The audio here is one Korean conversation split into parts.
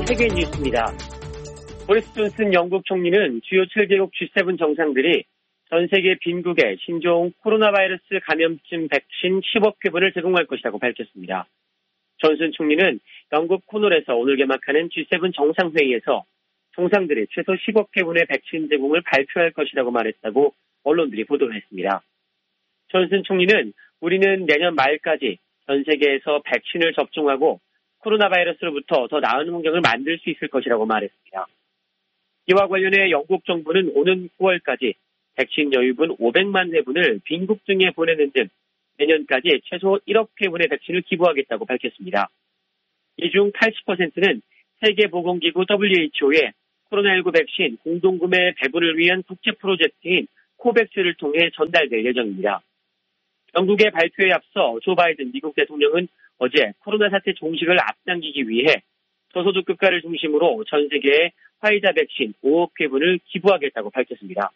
세계 뉴스입니다. 보리스 존슨 영국 총리는 주요 7개국 G7 정상들이 전 세계 빈국에 신종 코로나 바이러스 감염증 백신 10억 회분을 제공할 것이라고 밝혔습니다. 존슨 총리는 영국 코널에서 오늘 개막하는 G7 정상회의에서 정상들이 최소 10억 회분의 백신 제공을 발표할 것이라고 말했다고 언론들이 보도했습니다. 존슨 총리는 우리는 내년 말까지 전 세계에서 백신을 접종하고 코로나 바이러스로부터 더 나은 환경을 만들 수 있을 것이라고 말했습니다. 이와 관련해 영국 정부는 오는 9월까지 백신 여유분 500만 회분을 빈국 등에 보내는 등 내년까지 최소 1억 회분의 백신을 기부하겠다고 밝혔습니다. 이 중 80%는 세계보건기구 WHO의 코로나19 백신 공동구매 배분을 위한 국제 프로젝트인 코백스를 통해 전달될 예정입니다. 영국의 발표에 앞서 조 바이든 미국 대통령은 어제 코로나 사태 종식을 앞당기기 위해 저소득 국가를 중심으로 전 세계에 화이자 백신 5억 회분을 기부하겠다고 밝혔습니다.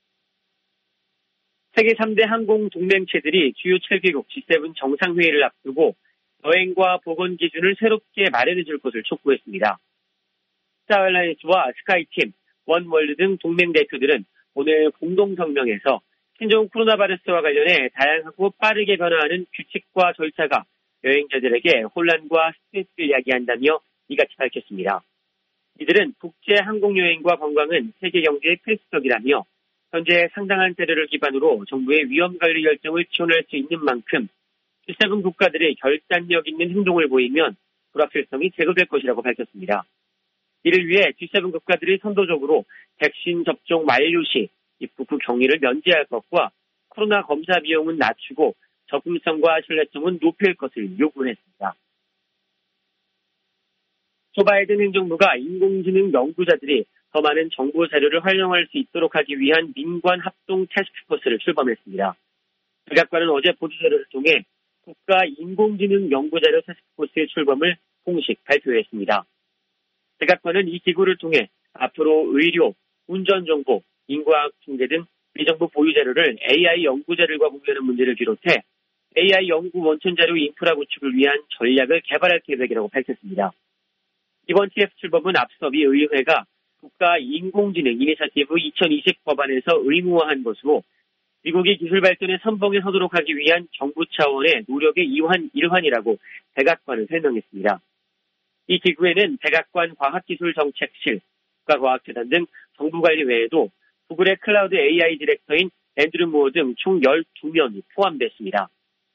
세계 3대 항공 동맹체들이 주요 7개국 G7 정상회의를 앞두고 여행과 보건 기준을 새롭게 마련해 줄 것을 촉구했습니다. 스타얼라이언스와 스카이팀, 원월드 등 동맹 대표들은 오늘 공동성명에서 신종 코로나 바이러스와 관련해 다양하고 빠르게 변화하는 규칙과 절차가 여행자들에게 혼란과 스트레스를 야기한다며 이같이 밝혔습니다. 이들은 국제 항공여행과 관광은 세계 경제의 필수적이라며 현재 상당한 자료를 기반으로 정부의 위험관리 결정을 지원할 수 있는 만큼 G7 국가들의 결단력 있는 행동을 보이면 불확실성이 제거될 것이라고 밝혔습니다. 이를 위해 G7 국가들이 선도적으로 백신 접종 만료 시 입국 후 격리를 면제할 것과 코로나 검사 비용은 낮추고 접근성과 신뢰성은 높일 것을 요구했습니다. 조 바이든 행정부가 인공지능 연구자들이 더 많은 정보 자료를 활용할 수 있도록 하기 위한 민관 합동 태스크포스를 출범했습니다. 백악관은 어제 보도자료를 통해 국가 인공지능 연구자료 태스크포스의 출범을 공식 발표했습니다. 백악관은 이 기구를 통해 앞으로 의료, 운전정보, 인과학 통계 등 비정보 보유 자료를 AI 연구자들과 공유하는 문제를 비롯해 AI 연구 원천 자료 인프라 구축을 위한 전략을 개발할 계획이라고 밝혔습니다. 이번 TF 출범은 앞서 미 의회가 국가 인공지능 이니셔티브 2020 법안에서 의무화한 것으로 미국이 기술 발전의 선봉에 서도록 하기 위한 정부 차원의 노력의 일환이라고 백악관은 설명했습니다. 이 기구에는 백악관 과학기술정책실, 국가과학재단 등 정부관리 외에도 구글의 클라우드 AI 디렉터인 앤드류 무어 등 총 12명이 포함됐습니다.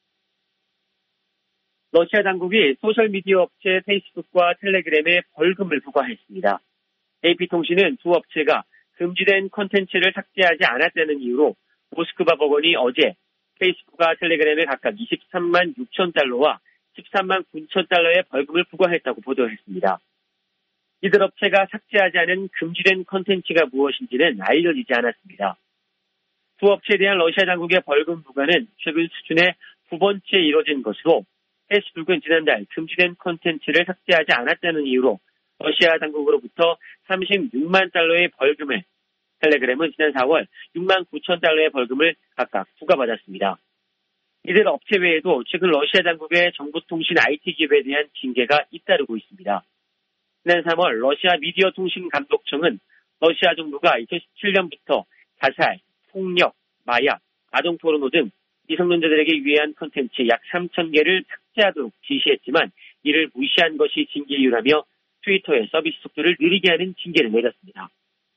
러시아 당국이 소셜미디어 업체 페이스북과 텔레그램에 벌금을 부과했습니다. AP통신은 두 업체가 금지된 콘텐츠를 삭제하지 않았다는 이유로 모스크바 법원이 어제 페이스북과 텔레그램에 각각 23만 6천 달러와 13만 9천 달러의 벌금을 부과했다고 보도했습니다. 이들 업체가 삭제하지 않은 금지된 콘텐츠가 무엇인지는 알려지지 않았습니다. 두 업체에 대한 러시아 당국의 벌금 부과는 최근 수준의 두 번째 이뤄진 것으로 페이스북은 지난달 금지된 콘텐츠를 삭제하지 않았다는 이유로 러시아 당국으로부터 36만 달러의 벌금을, 텔레그램은 지난 4월 6만 9천 달러의 벌금을 각각 부과받았습니다. 이들 업체 외에도 최근 러시아 당국의 정보통신 IT 기업에 대한 징계가 잇따르고 있습니다. 지난 3월 러시아 미디어통신감독청은 러시아 정부가 2017년부터 자살, 폭력, 마약, 아동 포르노 등 미성년자들에게 유해한 콘텐츠 약 3,000개를 삭제하도록 지시했지만 이를 무시한 것이 징계 이유라며 트위터의 서비스 속도를 느리게 하는 징계를 내렸습니다.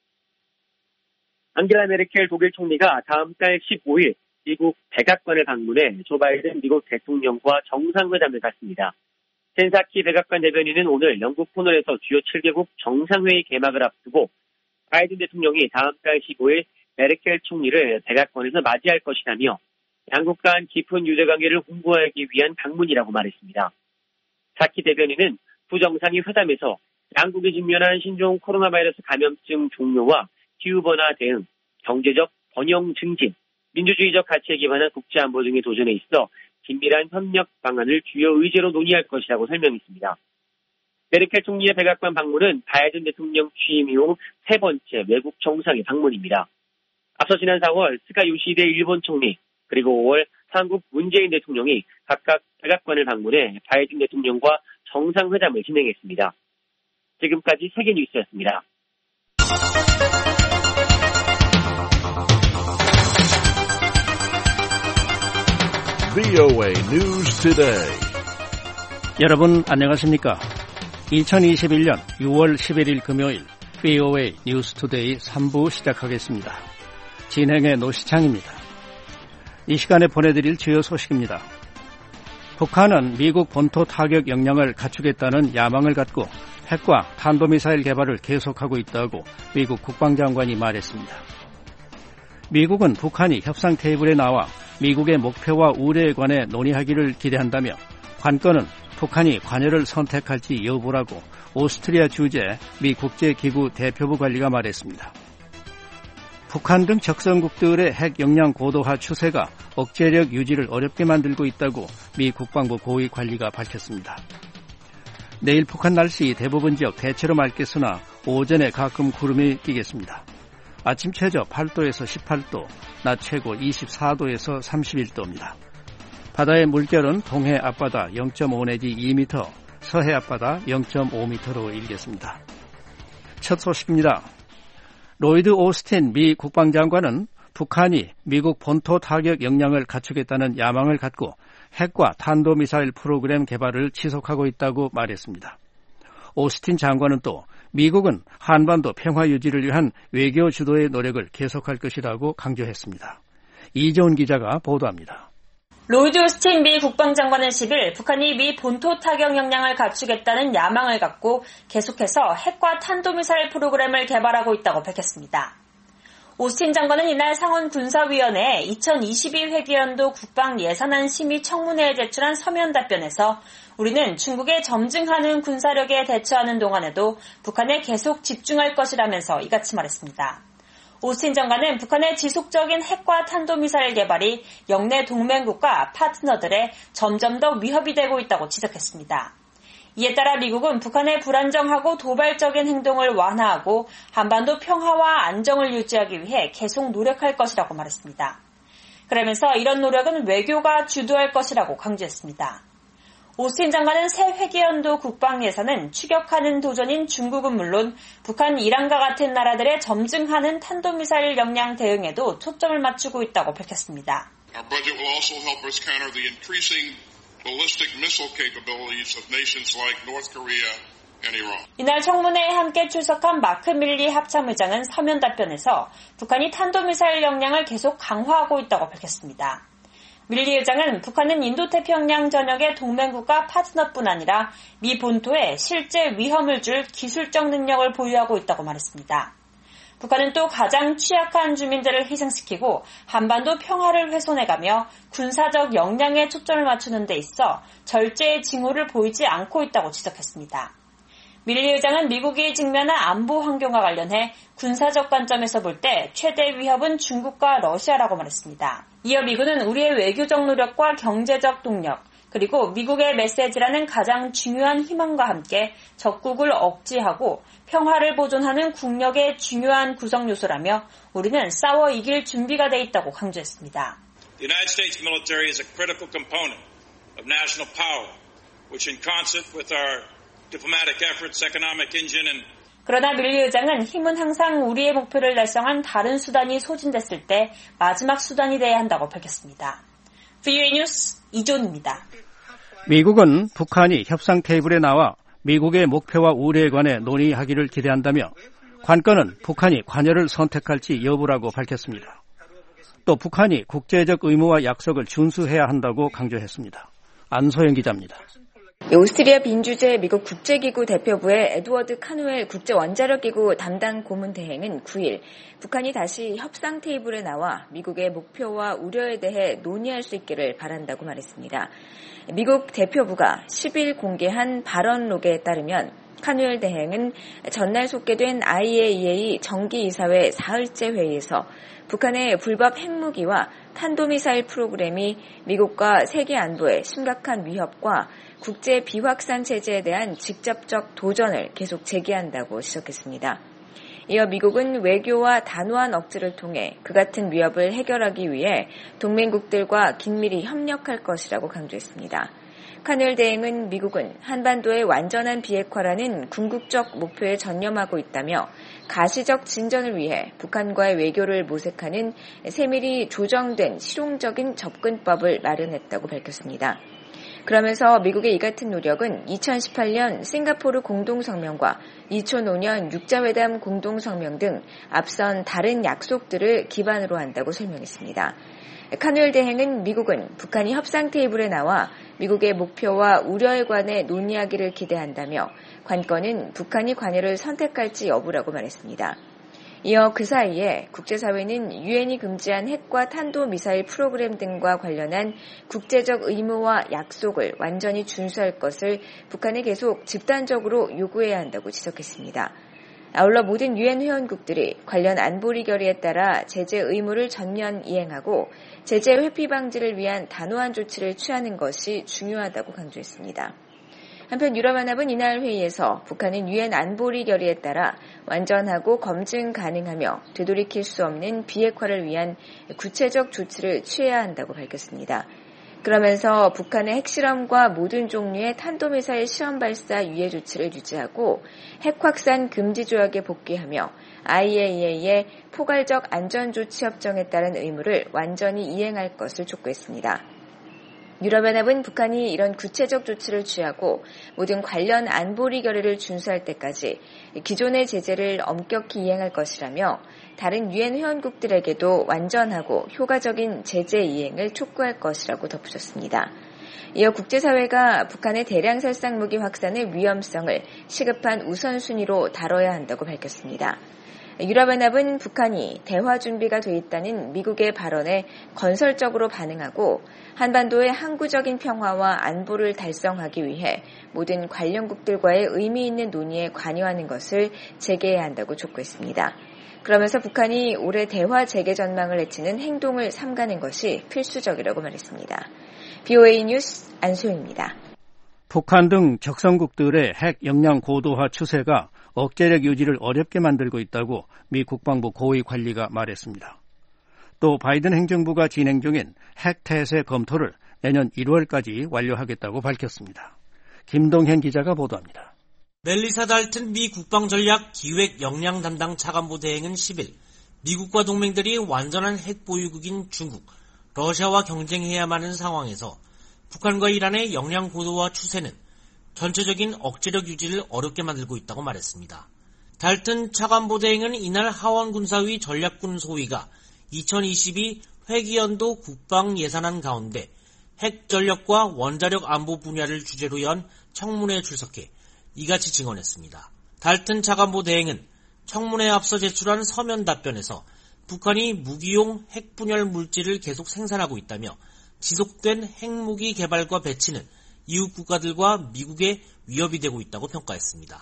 앙겔라 메르켈 독일 총리가 다음 달 15일 미국 백악관을 방문해 조 바이든 미국 대통령과 정상회담을 갖습니다. 켄사키 백악관 대변인은 오늘 영국 코널에서 주요 7개국 정상회의 개막을 앞두고 바이든 대통령이 다음 달 15일 메르켈 총리를 백악관에서 맞이할 것이라며 양국 간 깊은 유대관계를 홍보하기 위한 방문이라고 말했습니다. 사키 대변인은 두 정상이 회담에서 양국이 직면한 신종 코로나 바이러스 감염증 종료와 기후변화 대응, 경제적 번영 증진, 민주주의적 가치에 기반한 국제안보 등의 도전에 있어 긴밀한 협력 방안을 주요 의제로 논의할 것이라고 설명했습니다. 메르켈 총리의 백악관 방문은 바이든 대통령 취임 이후 세 번째 외국 정상의 방문입니다. 앞서 지난 4월 스가 요시히데 일본 총리, 그리고 5월 한국 문재인 대통령이 각각 백악관을 방문해 바이든 대통령과 정상회담을 진행했습니다. 지금까지 세계뉴스였습니다. VOA News Today. 여러분 안녕하십니까? 2021년 6월 11일 금요일 VOA News Today 3부 시작하겠습니다. 진행의 노시창입니다. 이 시간에 보내드릴 주요 소식입니다. 북한은 미국 본토 타격 역량을 갖추겠다는 야망을 갖고 핵과 탄도미사일 개발을 계속하고 있다고 미국 국방장관이 말했습니다. 미국은 북한이 협상 테이블에 나와 미국의 목표와 우려에 관해 논의하기를 기대한다며 관건은 북한이 관여를 선택할지 여부라고 오스트리아 주재 미 국제기구 대표부 관리가 말했습니다. 북한 등 적성국들의 핵 역량 고도화 추세가 억제력 유지를 어렵게 만들고 있다고 미 국방부 고위 관리가 밝혔습니다. 내일 북한 날씨 대부분 지역 대체로 맑겠으나 오전에 가끔 구름이 끼겠습니다. 아침 최저 8도에서 18도, 낮 최고 24도에서 31도입니다. 바다의 물결은 동해 앞바다 0.5 내지 2m, 서해 앞바다 0.5m로 일겠습니다. 첫 소식입니다. 로이드 오스틴 미 국방장관은 북한이 미국 본토 타격 역량을 갖추겠다는 야망을 갖고 핵과 탄도미사일 프로그램 개발을 지속하고 있다고 말했습니다. 오스틴 장관은 또 미국은 한반도 평화 유지를 위한 외교 주도의 노력을 계속할 것이라고 강조했습니다. 이재훈 기자가 보도합니다. 로이드 오스틴 미 국방장관은 10일 북한이 미 본토 타격 역량을 갖추겠다는 야망을 갖고 계속해서 핵과 탄도미사일 프로그램을 개발하고 있다고 밝혔습니다. 오스틴 장관은 이날 상원 군사위원회에 2022 회계연도 국방 예산안 심의 청문회에 제출한 서면 답변에서 우리는 중국에 점증하는 군사력에 대처하는 동안에도 북한에 계속 집중할 것이라면서 이같이 말했습니다. 오스틴 장관은 북한의 지속적인 핵과 탄도미사일 개발이 영내 동맹국과 파트너들의 점점 더 위협이 되고 있다고 지적했습니다. 이에 따라 미국은 북한의 불안정하고 도발적인 행동을 완화하고 한반도 평화와 안정을 유지하기 위해 계속 노력할 것이라고 말했습니다. 그러면서 이런 노력은 외교가 주도할 것이라고 강조했습니다. 오스틴 장관은 새 회계연도 국방 예산은 추격하는 도전인 중국은 물론 북한, 이란과 같은 나라들의 점증하는 탄도미사일 역량 대응에도 초점을 맞추고 있다고 밝혔습니다. Our budget will also help us counter the increasing ballistic missile capabilities of nations like North Korea and Iran. 이날 청문회에 함께 출석한 마크 밀리 합참의장은 서면 답변에서 북한이 탄도미사일 역량을 계속 강화하고 있다고 밝혔습니다. 밀리 의장은 북한은 인도태평양 전역의 동맹국가 파트너뿐 아니라 미 본토에 실제 위험을 줄 기술적 능력을 보유하고 있다고 말했습니다. 북한은 또 가장 취약한 주민들을 희생시키고 한반도 평화를 훼손해가며 군사적 역량에 초점을 맞추는 데 있어 절제의 징후를 보이지 않고 있다고 지적했습니다. 밀리 의장은 미국이 직면한 안보 환경과 관련해 군사적 관점에서 볼 때 최대 위협은 중국과 러시아라고 말했습니다. 이어 미군은 우리의 외교적 노력과 경제적 동력, 그리고 미국의 메시지라는 가장 중요한 희망과 함께 적국을 억제하고 평화를 보존하는 국력의 중요한 구성 요소라며 우리는 싸워 이길 준비가 돼 있다고 강조했습니다. The United States military is a critical component of national power, which in concert with our diplomatic efforts, economic engine and 그러나 밀리 의장은 힘은 항상 우리의 목표를 달성한 다른 수단이 소진됐을 때 마지막 수단이 돼야 한다고 밝혔습니다. VOA 뉴스 이존입니다. 미국은 북한이 협상 테이블에 나와 미국의 목표와 우려에 관해 논의하기를 기대한다며 관건은 북한이 관여를 선택할지 여부라고 밝혔습니다. 또 북한이 국제적 의무와 약속을 준수해야 한다고 강조했습니다. 안소영 기자입니다. 오스트리아 빈 주재 미국 국제기구 대표부의 에드워드 카누엘 국제원자력기구 담당 고문대행은 9일 북한이 다시 협상 테이블에 나와 미국의 목표와 우려에 대해 논의할 수 있기를 바란다고 말했습니다. 미국 대표부가 10일 공개한 발언록에 따르면 카누엘 대행은 전날 속개된 IAEA 정기이사회 사흘째 회의에서 북한의 불법 핵무기와 탄도미사일 프로그램이 미국과 세계 안보에 심각한 위협과 국제 비확산 체제에 대한 직접적 도전을 계속 제기한다고 지적했습니다. 이어 미국은 외교와 단호한 억제를 통해 그 같은 위협을 해결하기 위해 동맹국들과 긴밀히 협력할 것이라고 강조했습니다. 카누엘 대행은 미국은 한반도의 완전한 비핵화라는 궁극적 목표에 전념하고 있다며 가시적 진전을 위해 북한과의 외교를 모색하는 세밀히 조정된 실용적인 접근법을 마련했다고 밝혔습니다. 그러면서 미국의 이 같은 노력은 2018년 싱가포르 공동성명과 2005년 육자회담 공동성명 등 앞선 다른 약속들을 기반으로 한다고 설명했습니다. 카누엘 대행은 미국은 북한이 협상 테이블에 나와 미국의 목표와 우려에 관해 논의하기를 기대한다며 관건은 북한이 관여를 선택할지 여부라고 말했습니다. 이어 그 사이에 국제사회는 유엔이 금지한 핵과 탄도미사일 프로그램 등과 관련한 국제적 의무와 약속을 완전히 준수할 것을 북한에 계속 집단적으로 요구해야 한다고 지적했습니다. 아울러 모든 유엔 회원국들이 관련 안보리 결의에 따라 제재 의무를 전면 이행하고 제재 회피 방지를 위한 단호한 조치를 취하는 것이 중요하다고 강조했습니다. 한편 유럽연합은 이날 회의에서 북한은 유엔 안보리 결의에 따라 완전하고 검증 가능하며 되돌이킬 수 없는 비핵화를 위한 구체적 조치를 취해야 한다고 밝혔습니다. 그러면서 북한의 핵실험과 모든 종류의 탄도미사일 시험 발사 유예 조치를 유지하고 핵 확산 금지 조약에 복귀하며 IAEA의 포괄적 안전조치 협정에 따른 의무를 완전히 이행할 것을 촉구했습니다. 유럽연합은 북한이 이런 구체적 조치를 취하고 모든 관련 안보리 결의를 준수할 때까지 기존의 제재를 엄격히 이행할 것이라며 다른 유엔 회원국들에게도 완전하고 효과적인 제재 이행을 촉구할 것이라고 덧붙였습니다. 이어 국제사회가 북한의 대량 살상 무기 확산의 위험성을 시급한 우선순위로 다뤄야 한다고 밝혔습니다. 유럽연합은 북한이 대화 준비가 돼 있다는 미국의 발언에 건설적으로 반응하고 한반도의 항구적인 평화와 안보를 달성하기 위해 모든 관련국들과의 의미 있는 논의에 관여하는 것을 재개해야 한다고 촉구했습니다. 그러면서 북한이 올해 대화 재개 전망을 해치는 행동을 삼가는 것이 필수적이라고 말했습니다. BOA 뉴스 안소희입니다. 북한 등 적성국들의 핵 역량 고도화 추세가 억제력 유지를 어렵게 만들고 있다고 미 국방부 고위 관리가 말했습니다. 또 바이든 행정부가 진행 중인 핵 태세 검토를 내년 1월까지 완료하겠다고 밝혔습니다. 김동현 기자가 보도합니다. 멜리사 달튼 미 국방전략 기획 역량 담당 차관보 대행은 10일 미국과 동맹들이 완전한 핵 보유국인 중국, 러시아와 경쟁해야만 하는 상황에서 북한과 이란의 역량 고도화 추세는 전체적인 억제력 유지를 어렵게 만들고 있다고 말했습니다. 달튼 차관보 대행은 이날 하원군사위 전략군 소위가 2022 회기연도 국방 예산안 가운데 핵 전력과 원자력 안보 분야를 주제로 연 청문회에 출석해 이같이 증언했습니다. 달튼 차관보 대행은 청문회에 앞서 제출한 서면 답변에서 북한이 무기용 핵분열 물질을 계속 생산하고 있다며 지속된 핵무기 개발과 배치는 이웃 국가들과 미국에 위협이 되고 있다고 평가했습니다.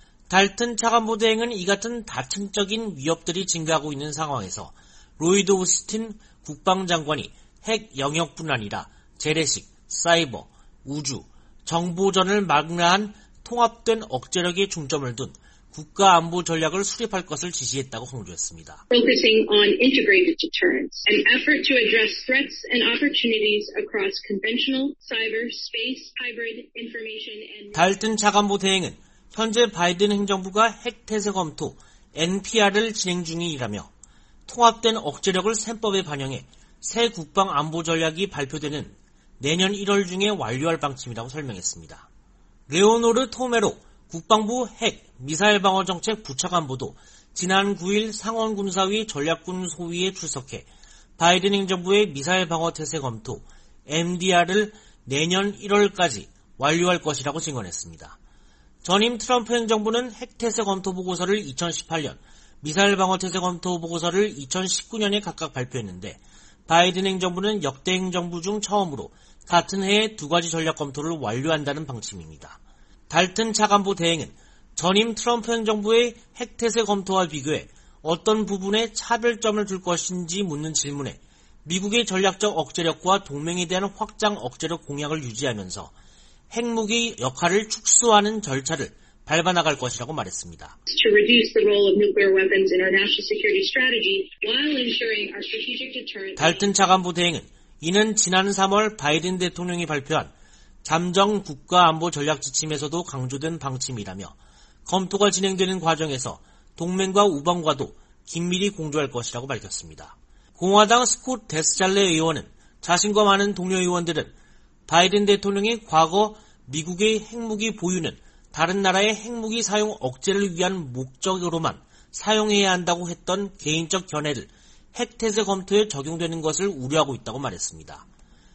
달튼 차관보 대행은 이 같은 다층적인 위협들이 증가하고 있는 상황에서 로이드 오스틴 국방장관이 핵 영역뿐 아니라 재래식, 사이버, 우주, 정보전을 망라한 통합된 억제력에 중점을 둔 국가 안보 전략을 수립할 것을 지시했다고 강조했습니다. Focusing on integrated deterrence, an effort to address threats and opportunities across conventional, cyber, space, hybrid, information and... 달튼 차관보 대행은 현재 바이든 행정부가 핵 태세 검토 NPR을 진행 중이라며 통합된 억제력을 셈법에 반영해 새 국방 안보 전략이 발표되는 내년 1월 중에 완료할 방침이라고 설명했습니다. 레오노르 토메로 국방부 핵, 미사일 방어 정책 부차관보도 지난 9일 상원군사위 전략군 소위에 출석해 바이든 행정부의 미사일 방어 태세 검토 MDR을 내년 1월까지 완료할 것이라고 증언했습니다. 전임 트럼프 행정부는 핵 태세 검토 보고서를 2018년, 미사일 방어 태세 검토 보고서를 2019년에 각각 발표했는데 바이든 행정부는 역대 행정부 중 처음으로 같은 해에 두 가지 전략 검토를 완료한다는 방침입니다. 달튼 차관보 대행은 전임 트럼프 행정부의 핵태세 검토와 비교해 어떤 부분에 차별점을 줄 것인지 묻는 질문에 미국의 전략적 억제력과 동맹에 대한 확장 억제력 공약을 유지하면서 핵무기 역할을 축소하는 절차를 밟아나갈 것이라고 말했습니다. To reduce the role of nuclear weapons in our national security strategy while ensuring our strategic deterrent. 달튼 차관보 대행은 이는 지난 3월 바이든 대통령이 발표한 잠정 국가안보 전략 지침에서도 강조된 방침이라며 검토가 진행되는 과정에서 동맹과 우방과도 긴밀히 공조할 것이라고 밝혔습니다. 공화당 스콧 데스잘레 의원은 자신과 많은 동료 의원들은 바이든 대통령이 과거 미국의 핵무기 보유는 다른 나라의 핵무기 사용 억제를 위한 목적으로만 사용해야 한다고 했던 개인적 견해를 핵태세 검토에 적용되는 것을 우려하고 있다고 말했습니다.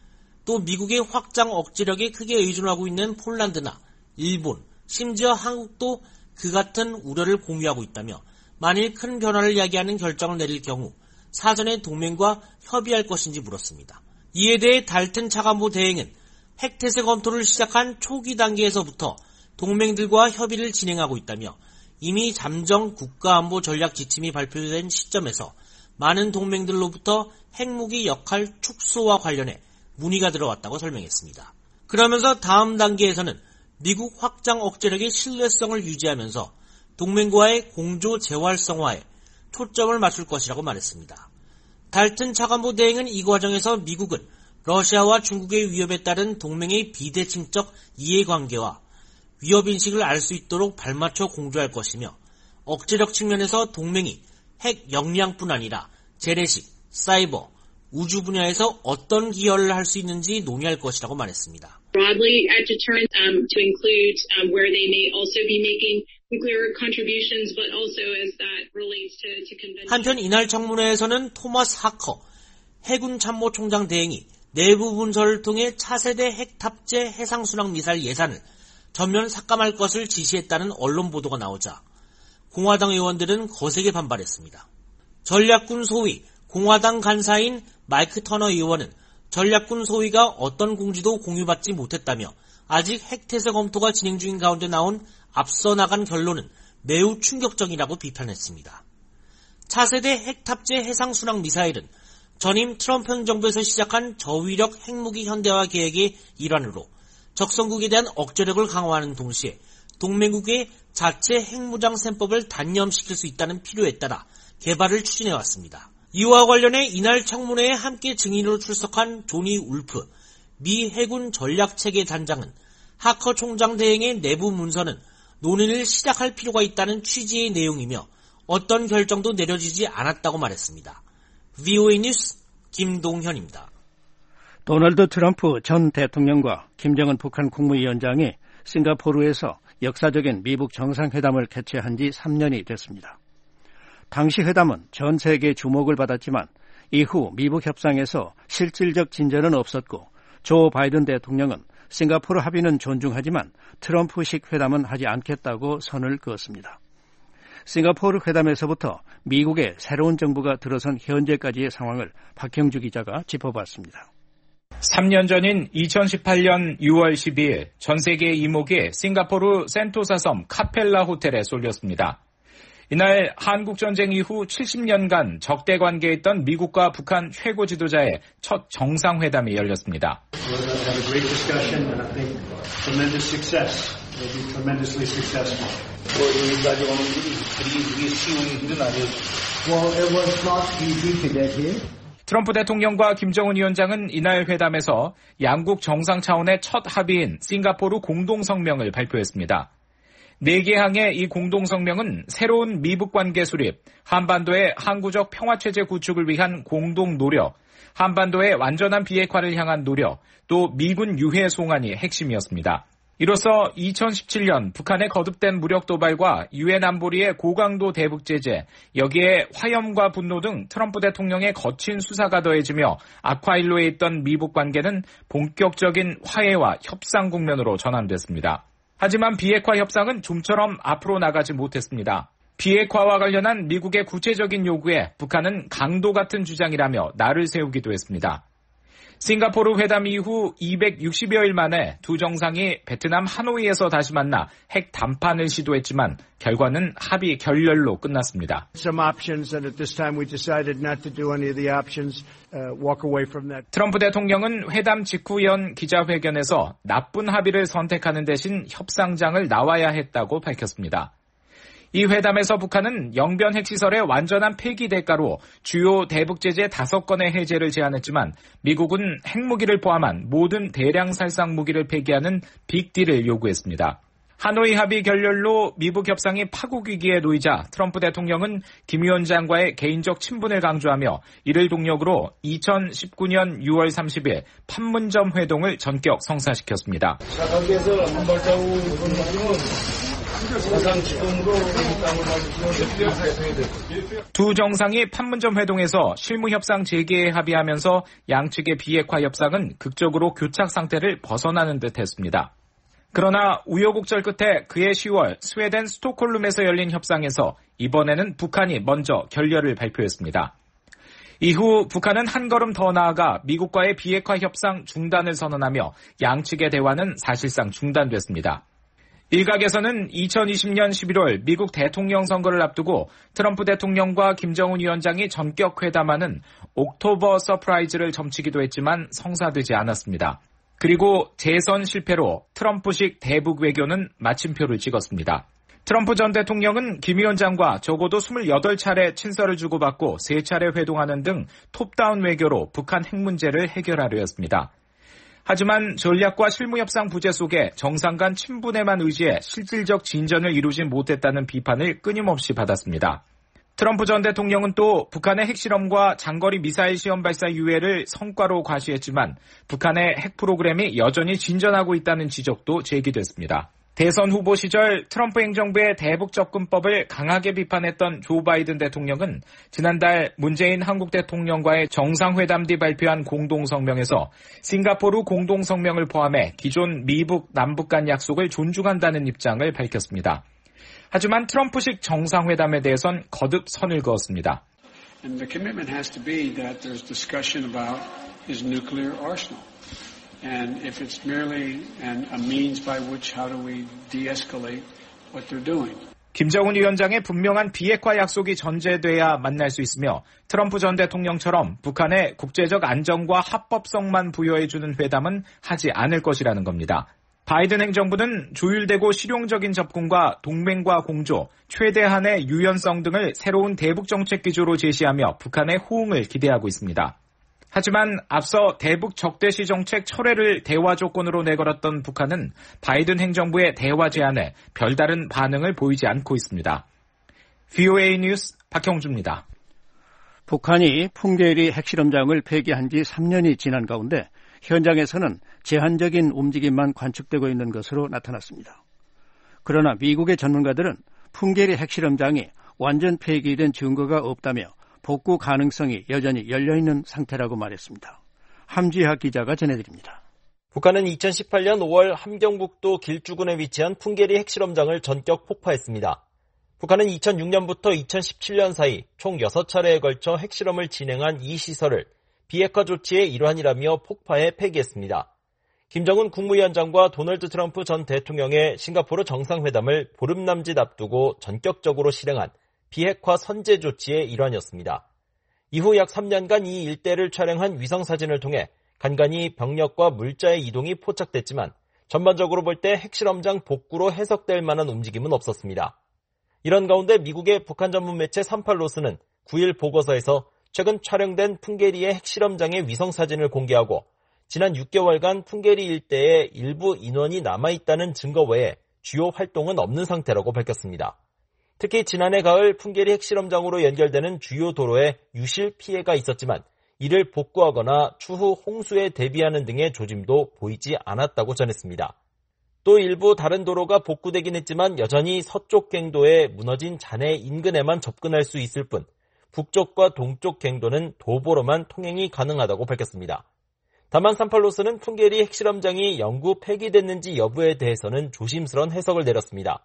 또 미국의 확장 억제력에 크게 의존하고 있는 폴란드나 일본, 심지어 한국도 그 같은 우려를 공유하고 있다며 만일 큰 변화를 야기하는 결정을 내릴 경우 사전에 동맹과 협의할 것인지 물었습니다. 이에 대해 달튼 차관보 대행은 핵태세 검토를 시작한 초기 단계에서부터 동맹들과 협의를 진행하고 있다며 이미 잠정 국가안보 전략 지침이 발표된 시점에서 많은 동맹들로부터 핵무기 역할 축소와 관련해 문의가 들어왔다고 설명했습니다. 그러면서 다음 단계에서는 미국 확장 억제력의 신뢰성을 유지하면서 동맹과의 공조 재활성화에 초점을 맞출 것이라고 말했습니다. 달튼 차관보 대행은 이 과정에서 미국은 러시아와 중국의 위협에 따른 동맹의 비대칭적 이해관계와 위협인식을 알 수 있도록 발맞춰 공조할 것이며 억제력 측면에서 동맹이 핵 역량뿐 아니라 재래식, 사이버, 우주 분야에서 어떤 기여를 할 수 있는지 논의할 것이라고 말했습니다. Broadly at deterrence to include where they may also be making nuclear contributions, but also as that relates to convention. 한편 이날 청문회에서는 토마스 하커 해군 참모총장 대행이 내부 문서를 통해 차세대 핵 탑재 해상순항 미사일 예산을 전면 삭감할 것을 지시했다는 언론 보도가 나오자 공화당 의원들은 거세게 반발했습니다. 전략군 소위 공화당 간사인 마이크 터너 의원은 전략군 소위가 어떤 공지도 공유받지 못했다며 아직 핵태세 검토가 진행 중인 가운데 나온 앞서 나간 결론은 매우 충격적이라고 비판했습니다. 차세대 핵 탑재 해상순항 미사일은 전임 트럼프 행정부에서 시작한 저위력 핵무기 현대화 계획의 일환으로 적성국에 대한 억제력을 강화하는 동시에 동맹국의 자체 핵무장 셈법을 단념시킬 수 있다는 필요에 따라 개발을 추진해왔습니다. 이와 관련해 이날 청문회에 함께 증인으로 출석한 조니 울프 미 해군 전략체계 단장은 하커 총장 대행의 내부 문서는 논의를 시작할 필요가 있다는 취지의 내용이며 어떤 결정도 내려지지 않았다고 말했습니다. VOA 뉴스 김동현입니다. 도널드 트럼프 전 대통령과 김정은 북한 국무위원장이 싱가포르에서 역사적인 미북 정상회담을 개최한 지 3년이 됐습니다. 당시 회담은 전 세계의 주목을 받았지만 이후 미북 협상에서 실질적 진전은 없었고 조 바이든 대통령은 싱가포르 합의는 존중하지만 트럼프식 회담은 하지 않겠다고 선을 그었습니다. 싱가포르 회담에서부터 미국의 새로운 정부가 들어선 현재까지의 상황을 박형주 기자가 짚어봤습니다. 3년 전인 2018년 6월 12일 전 세계의 이목이 싱가포르 센토사 섬 카펠라 호텔에 쏠렸습니다. 이날 한국전쟁 이후 70년간 적대 관계에 있던 미국과 북한 최고 지도자의 첫 정상회담이 열렸습니다. 트럼프 대통령과 김정은 위원장은 이날 회담에서 양국 정상 차원의 첫 합의인 싱가포르 공동성명을 발표했습니다. 4개 항의 이 공동성명은 새로운 미북 관계 수립, 한반도의 항구적 평화체제 구축을 위한 공동 노력, 한반도의 완전한 비핵화를 향한 노력, 또 미군 유해 송환이 핵심이었습니다. 이로써 2017년 북한의 거듭된 무력 도발과 유엔 안보리의 고강도 대북 제재, 여기에 화염과 분노 등 트럼프 대통령의 거친 수사가 더해지며 악화일로에 있던 미북 관계는 본격적인 화해와 협상 국면으로 전환됐습니다. 하지만 비핵화 협상은 좀처럼 앞으로 나가지 못했습니다. 비핵화와 관련한 미국의 구체적인 요구에 북한은 강도 같은 주장이라며 날을 세우기도 했습니다. 싱가포르 회담 이후 260여일 만에 두 정상이 베트남 하노이에서 다시 만나 핵 담판을 시도했지만 결과는 합의 결렬로 끝났습니다. 트럼프 대통령은 회담 직후 연 기자회견에서 나쁜 합의를 선택하는 대신 협상장을 나와야 했다고 밝혔습니다. 이 회담에서 북한은 영변 핵시설의 완전한 폐기 대가로 주요 대북 제재 5건의 해제를 제안했지만 미국은 핵무기를 포함한 모든 대량 살상 무기를 폐기하는 빅딜을 요구했습니다. 하노이 합의 결렬로 미북 협상이 파국 위기에 놓이자 트럼프 대통령은 김 위원장과의 개인적 친분을 강조하며 이를 동력으로 2019년 6월 30일 판문점 회동을 전격 성사시켰습니다. 사각에서 한 발자국 사상 지금으로 두 정상이 판문점 회동에서 실무 협상 재개에 합의하면서 양측의 비핵화 협상은 극적으로 교착 상태를 벗어나는 듯했습니다. 그러나 우여곡절 끝에 그해 10월 스웨덴 스톡홀름에서 열린 협상에서 이번에는 북한이 먼저 결렬을 발표했습니다. 이후 북한은 한 걸음 더 나아가 미국과의 비핵화 협상 중단을 선언하며 양측의 대화는 사실상 중단됐습니다. 일각에서는 2020년 11월 미국 대통령 선거를 앞두고 트럼프 대통령과 김정은 위원장이 전격 회담하는 옥토버 서프라이즈를 점치기도 했지만 성사되지 않았습니다. 그리고 재선 실패로 트럼프식 대북 외교는 마침표를 찍었습니다. 트럼프 전 대통령은 김 위원장과 적어도 28차례 친서를 주고받고 3차례 회동하는 등 톱다운 외교로 북한 핵 문제를 해결하려 했습니다. 하지만 전략과 실무협상 부재 속에 정상 간 친분에만 의지해 실질적 진전을 이루지 못했다는 비판을 끊임없이 받았습니다. 트럼프 전 대통령은 또 북한의 핵실험과 장거리 미사일 시험 발사 유예를 성과로 과시했지만 북한의 핵 프로그램이 여전히 진전하고 있다는 지적도 제기됐습니다. 대선 후보 시절 트럼프 행정부의 대북 접근법을 강하게 비판했던 조 바이든 대통령은 지난달 문재인 한국 대통령과의 정상회담 뒤 발표한 공동성명에서 싱가포르 공동성명을 포함해 기존 미북 남북 간 약속을 존중한다는 입장을 밝혔습니다. 하지만 트럼프식 정상회담에 대해선 거듭 선을 그었습니다. And the commitment has to be that there's discussion about his nuclear arsenal. And if it's merely a means by which how do we de-escalate what they're doing. 김정은 위원장의 분명한 비핵화 약속이 전제돼야 만날 수 있으며 트럼프 전 대통령처럼 북한의 국제적 안정과 합법성만 부여해주는 회담은 하지 않을 것이라는 겁니다. 바이든 행정부는 조율되고 실용적인 접근과 동맹과 공조, 최대한의 유연성 등을 새로운 대북 정책 기조로 제시하며 북한의 호응을 기대하고 있습니다. 하지만 앞서 대북 적대시 정책 철회를 대화 조건으로 내걸었던 북한은 바이든 행정부의 대화 제안에 별다른 반응을 보이지 않고 있습니다. VOA 뉴스 박형주입니다. 북한이 풍계리 핵실험장을 폐기한 지 3년이 지난 가운데 현장에서는 제한적인 움직임만 관측되고 있는 것으로 나타났습니다. 그러나 미국의 전문가들은 풍계리 핵실험장이 완전 폐기된 증거가 없다며 복구 가능성이 여전히 열려있는 상태라고 말했습니다. 함지하 기자가 전해드립니다. 북한은 2018년 5월 함경북도 길주군에 위치한 풍계리 핵실험장을 전격 폭파했습니다. 북한은 2006년부터 2017년 사이 총 6차례에 걸쳐 핵실험을 진행한 이 시설을 비핵화 조치의 일환이라며 폭파해 폐기했습니다. 김정은 국무위원장과 도널드 트럼프 전 대통령의 싱가포르 정상회담을 보름 남짓 앞두고 전격적으로 실행한 비핵화 선제 조치의 일환이었습니다. 이후 약 3년간 이 일대를 촬영한 위성사진을 통해 간간히 병력과 물자의 이동이 포착됐지만 전반적으로 볼 때 핵실험장 복구로 해석될 만한 움직임은 없었습니다. 이런 가운데 미국의 북한 전문 매체 38로스는 9일 보고서에서 최근 촬영된 풍계리의 핵실험장의 위성사진을 공개하고 지난 6개월간 풍계리 일대에 일부 인원이 남아있다는 증거 외에 주요 활동은 없는 상태라고 밝혔습니다. 특히 지난해 가을 풍계리 핵실험장으로 연결되는 주요 도로에 유실 피해가 있었지만 이를 복구하거나 추후 홍수에 대비하는 등의 조짐도 보이지 않았다고 전했습니다. 또 일부 다른 도로가 복구되긴 했지만 여전히 서쪽 갱도에 무너진 잔해 인근에만 접근할 수 있을 뿐 북쪽과 동쪽 갱도는 도보로만 통행이 가능하다고 밝혔습니다. 다만 38로스는 풍계리 핵실험장이 영구 폐기됐는지 여부에 대해서는 조심스러운 해석을 내렸습니다.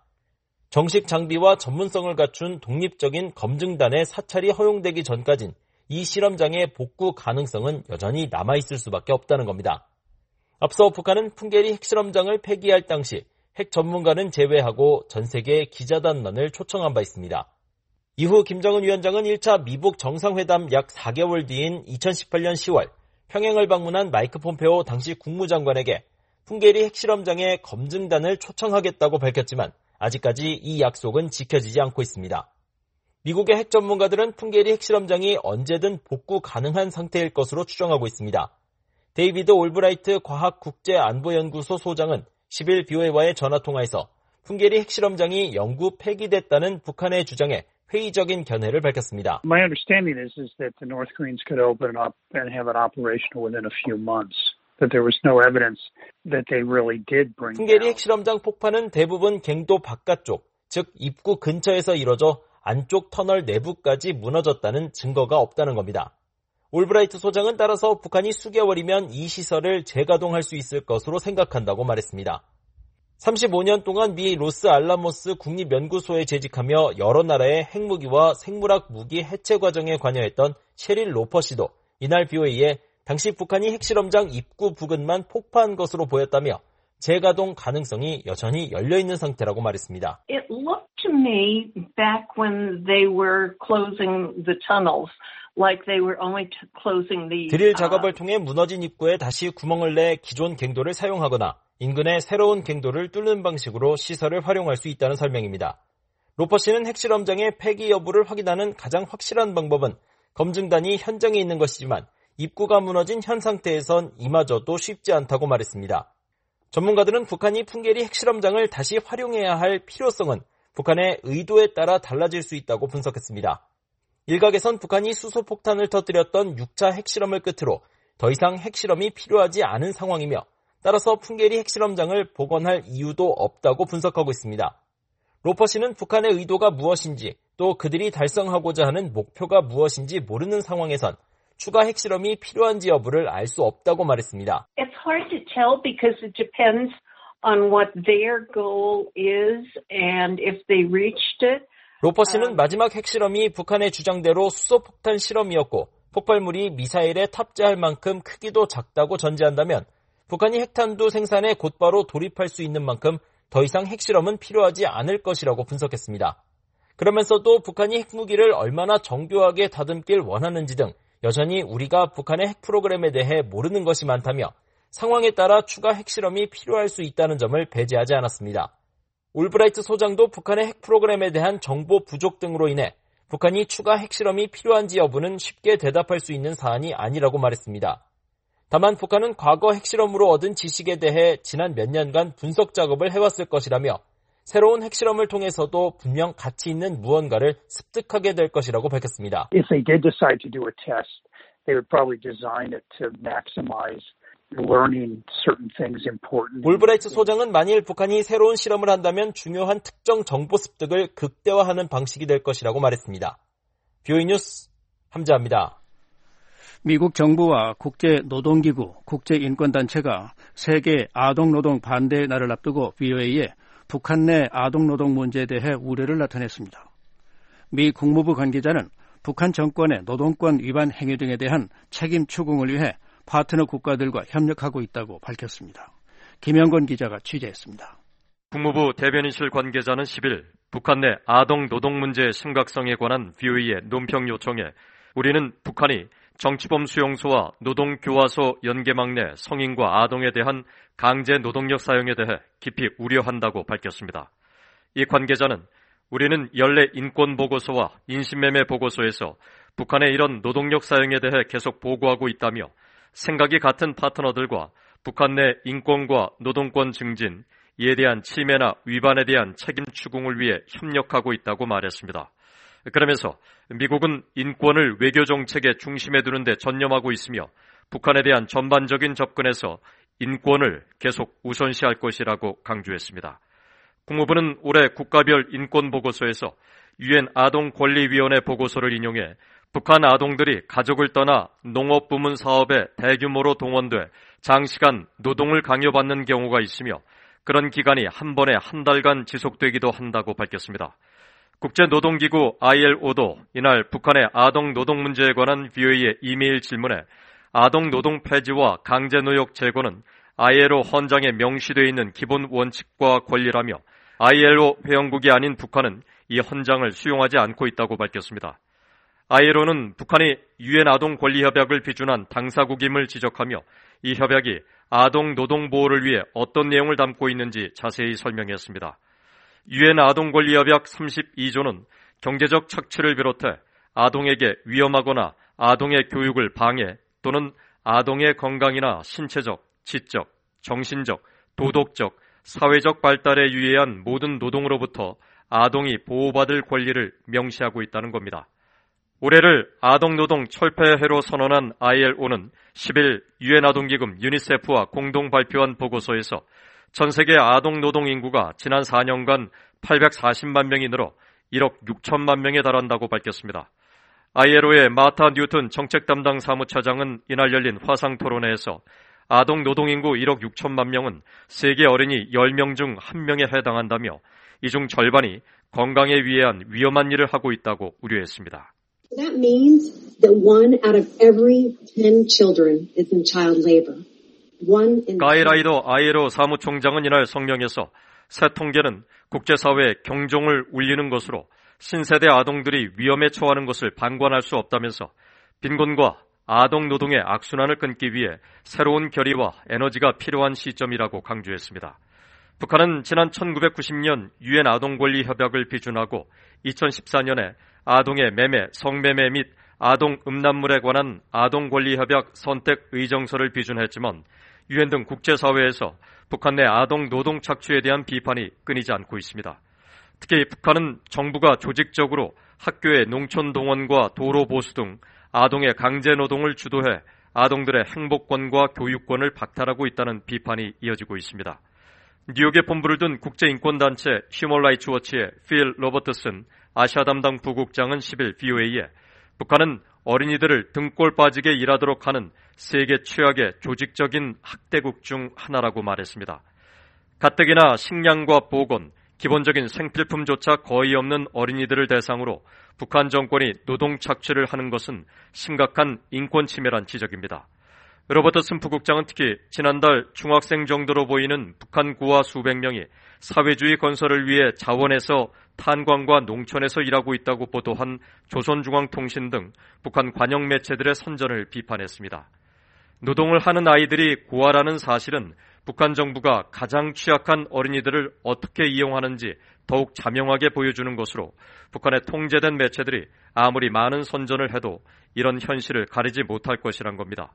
정식 장비와 전문성을 갖춘 독립적인 검증단의 사찰이 허용되기 전까진 이 실험장의 복구 가능성은 여전히 남아있을 수밖에 없다는 겁니다. 앞서 북한은 풍계리 핵실험장을 폐기할 당시 핵 전문가는 제외하고 전 세계 기자단만을 초청한 바 있습니다. 이후 김정은 위원장은 1차 미북 정상회담 약 4개월 뒤인 2018년 10월 평양을 방문한 마이크 폼페오 당시 국무장관에게 풍계리 핵실험장의 검증단을 초청하겠다고 밝혔지만 아직까지 이 약속은 지켜지지 않고 있습니다. 미국의 핵 전문가들은 풍계리 핵실험장이 언제든 복구 가능한 상태일 것으로 추정하고 있습니다. 데이비드 올브라이트 과학국제안보연구소 소장은 10일 BOA와의 전화통화에서 풍계리 핵실험장이 영구 폐기됐다는 북한의 주장에 회의적인 견해를 밝혔습니다. My understanding is that the North Koreans could open it up and have it operational within a few months. That there was no evidence that they really did bring 풍계리 핵실험장 폭파는 대부분 갱도 바깥쪽, 즉 입구 근처에서 이뤄져 안쪽 터널 내부까지 무너졌다는 증거가 없다는 겁니다. 올브라이트 소장은 따라서 북한이 수개월이면 이 시설을 재가동할 수 있을 것으로 생각한다고 말했습니다. 35년 동안 미 로스알라모스 국립연구소에 재직하며 여러 나라의 핵무기와 생물학 무기 해체 과정에 관여했던 셰릴 로퍼 씨도 이날 BOA에 당시 북한이 핵실험장 입구 부근만 폭파한 것으로 보였다며 재가동 가능성이 여전히 열려있는 상태라고 말했습니다. It looked to me back when they were closing the tunnels like they were only closing the 드릴 작업을 통해 무너진 입구에 다시 구멍을 내 기존 갱도를 사용하거나 인근의 새로운 갱도를 뚫는 방식으로 시설을 활용할 수 있다는 설명입니다. 로퍼 씨는 핵실험장의 폐기 여부를 확인하는 가장 확실한 방법은 검증단이 현장에 있는 것이지만 입구가 무너진 현 상태에선 이마저도 쉽지 않다고 말했습니다. 전문가들은 북한이 풍계리 핵실험장을 다시 활용해야 할 필요성은 북한의 의도에 따라 달라질 수 있다고 분석했습니다. 일각에선 북한이 수소폭탄을 터뜨렸던 6차 핵실험을 끝으로 더 이상 핵실험이 필요하지 않은 상황이며 따라서 풍계리 핵실험장을 복원할 이유도 없다고 분석하고 있습니다. 로퍼 씨는 북한의 의도가 무엇인지 또 그들이 달성하고자 하는 목표가 무엇인지 모르는 상황에선 추가 핵실험이 필요한지 여부를 알 수 없다고 말했습니다. It's hard to tell because it depends on what their goal is and if they reached it. 로퍼 씨는 마지막 핵실험이 북한의 주장대로 수소폭탄 실험이었고 폭발물이 미사일에 탑재할 만큼 크기도 작다고 전제한다면 북한이 핵탄두 생산에 곧바로 돌입할 수 있는 만큼 더 이상 핵실험은 필요하지 않을 것이라고 분석했습니다. 그러면서도 북한이 핵무기를 얼마나 정교하게 다듬길 원하는지 등 여전히 우리가 북한의 핵 프로그램에 대해 모르는 것이 많다며 상황에 따라 추가 핵실험이 필요할 수 있다는 점을 배제하지 않았습니다. 올브라이트 소장도 북한의 핵 프로그램에 대한 정보 부족 등으로 인해 북한이 추가 핵실험이 필요한지 여부는 쉽게 대답할 수 있는 사안이 아니라고 말했습니다. 다만 북한은 과거 핵실험으로 얻은 지식에 대해 지난 몇 년간 분석 작업을 해왔을 것이라며 새로운 핵실험을 통해서도 분명 가치 있는 무언가를 습득하게 될 것이라고 밝혔습니다. If they did decide to do a test, they would probably design it to maximize learning certain things important. 올브라이트 소장은 만일 북한이 새로운 실험을 한다면 중요한 특정 정보 습득을 극대화하는 방식이 될 것이라고 말했습니다. BOA 뉴스 함자합니다. 미국 정부와 국제노동기구, 국제인권단체가 세계 아동노동 반대 날을 앞두고 BOA에 북한 내 아동노동 문제에 대해 우려를 나타냈습니다. 미 국무부 관계자는 북한 정권의 노동권 위반 행위 등에 대한 책임 추궁을 위해 파트너 국가들과 협력하고 있다고 밝혔습니다. 김영건 기자가 취재했습니다. 국무부 대변인실 관계자는 10일 북한 내 아동 노동 문제의 심각성에 관한 BOA의 논평 요청에 우리는 북한이 정치범 수용소와 노동교화소 연계망 내 성인과 아동에 대한 강제 노동력 사용에 대해 깊이 우려한다고 밝혔습니다. 이 관계자는 우리는 연례 인권보고서와 인신매매 보고서에서 북한의 이런 노동력 사용에 대해 계속 보고하고 있다며 생각이 같은 파트너들과 북한 내 인권과 노동권 증진, 이에 대한 침해나 위반에 대한 책임 추궁을 위해 협력하고 있다고 말했습니다. 그러면서 미국은 인권을 외교 정책의 중심에 두는 데 전념하고 있으며 북한에 대한 전반적인 접근에서 인권을 계속 우선시할 것이라고 강조했습니다. 국무부는 올해 국가별 인권보고서에서 유엔 아동권리위원회 보고서를 인용해 북한 아동들이 가족을 떠나 농업부문 사업에 대규모로 동원돼 장시간 노동을 강요받는 경우가 있으며 그런 기간이 한 번에 한 달간 지속되기도 한다고 밝혔습니다. 국제노동기구 ILO도 이날 북한의 아동노동 문제에 관한 BOA의 이메일 질문에 아동노동 폐지와 강제노역 제거는 ILO 헌장에 명시되어 있는 기본 원칙과 권리라며 ILO 회원국이 아닌 북한은 이 헌장을 수용하지 않고 있다고 밝혔습니다. ILO는 북한이 유엔 아동권리협약을 비준한 당사국임을 지적하며 이 협약이 아동 노동 보호를 위해 어떤 내용을 담고 있는지 자세히 설명했습니다. 유엔 아동권리협약 32조는 경제적 착취를 비롯해 아동에게 위험하거나 아동의 교육을 방해 또는 아동의 건강이나 신체적, 지적, 정신적, 도덕적, 사회적 발달에 유의한 모든 노동으로부터 아동이 보호받을 권리를 명시하고 있다는 겁니다. 올해를 아동노동 철폐해로 선언한 ILO는 10일 유엔 아동기금 유니세프와 공동 발표한 보고서에서 전 세계 아동노동 인구가 지난 4년간 840만 명이 늘어 1억 6천만 명에 달한다고 밝혔습니다. ILO의 마타 뉴튼 정책 담당 사무차장은 이날 열린 화상 토론회에서 아동 노동 인구 1억 6천만 명은 세계 어린이 10명 중 1명에 해당한다며 이 중 절반이 건강에 위해한 위험한 일을 하고 있다고 우려했습니다. That means that 1 out of every 10 children is in child labor. 가이 라이더 ILO 사무총장은 이날 성명에서 새 통계는 국제사회의 경종을 울리는 것으로 신세대 아동들이 위험에 처하는 것을 방관할 수 없다면서 빈곤과 아동 노동의 악순환을 끊기 위해 새로운 결의와 에너지가 필요한 시점이라고 강조했습니다. 북한은 지난 1990년 유엔 아동권리 협약을 비준하고 2014년에 아동의 매매, 성매매 및 아동 음란물에 관한 아동권리협약 선택 의정서를 비준했지만 유엔 등 국제사회에서 북한 내 아동 노동 착취에 대한 비판이 끊이지 않고 있습니다. 특히 북한은 정부가 조직적으로 학교의 농촌 동원과 도로 보수 등 아동의 강제 노동을 주도해 아동들의 행복권과 교육권을 박탈하고 있다는 비판이 이어지고 있습니다. 뉴욕에 본부를 둔 국제인권단체 휴먼 라이츠 워치의 필 로버트슨 아시아 담당 부국장은 10일 VOA에 북한은 어린이들을 등골 빠지게 일하도록 하는 세계 최악의 조직적인 학대국 중 하나라고 말했습니다. 가뜩이나 식량과 보건, 기본적인 생필품조차 거의 없는 어린이들을 대상으로 북한 정권이 노동 착취를 하는 것은 심각한 인권 침해란 지적입니다. 로버트슨 부국장은 특히 지난달 중학생 정도로 보이는 북한 고아 수백 명이 사회주의 건설을 위해 자원에서 탄광과 농촌에서 일하고 있다고 보도한 조선중앙통신 등 북한 관영 매체들의 선전을 비판했습니다. 노동을 하는 아이들이 고아라는 사실은 북한 정부가 가장 취약한 어린이들을 어떻게 이용하는지 더욱 자명하게 보여주는 것으로 북한의 통제된 매체들이 아무리 많은 선전을 해도 이런 현실을 가리지 못할 것이란 겁니다.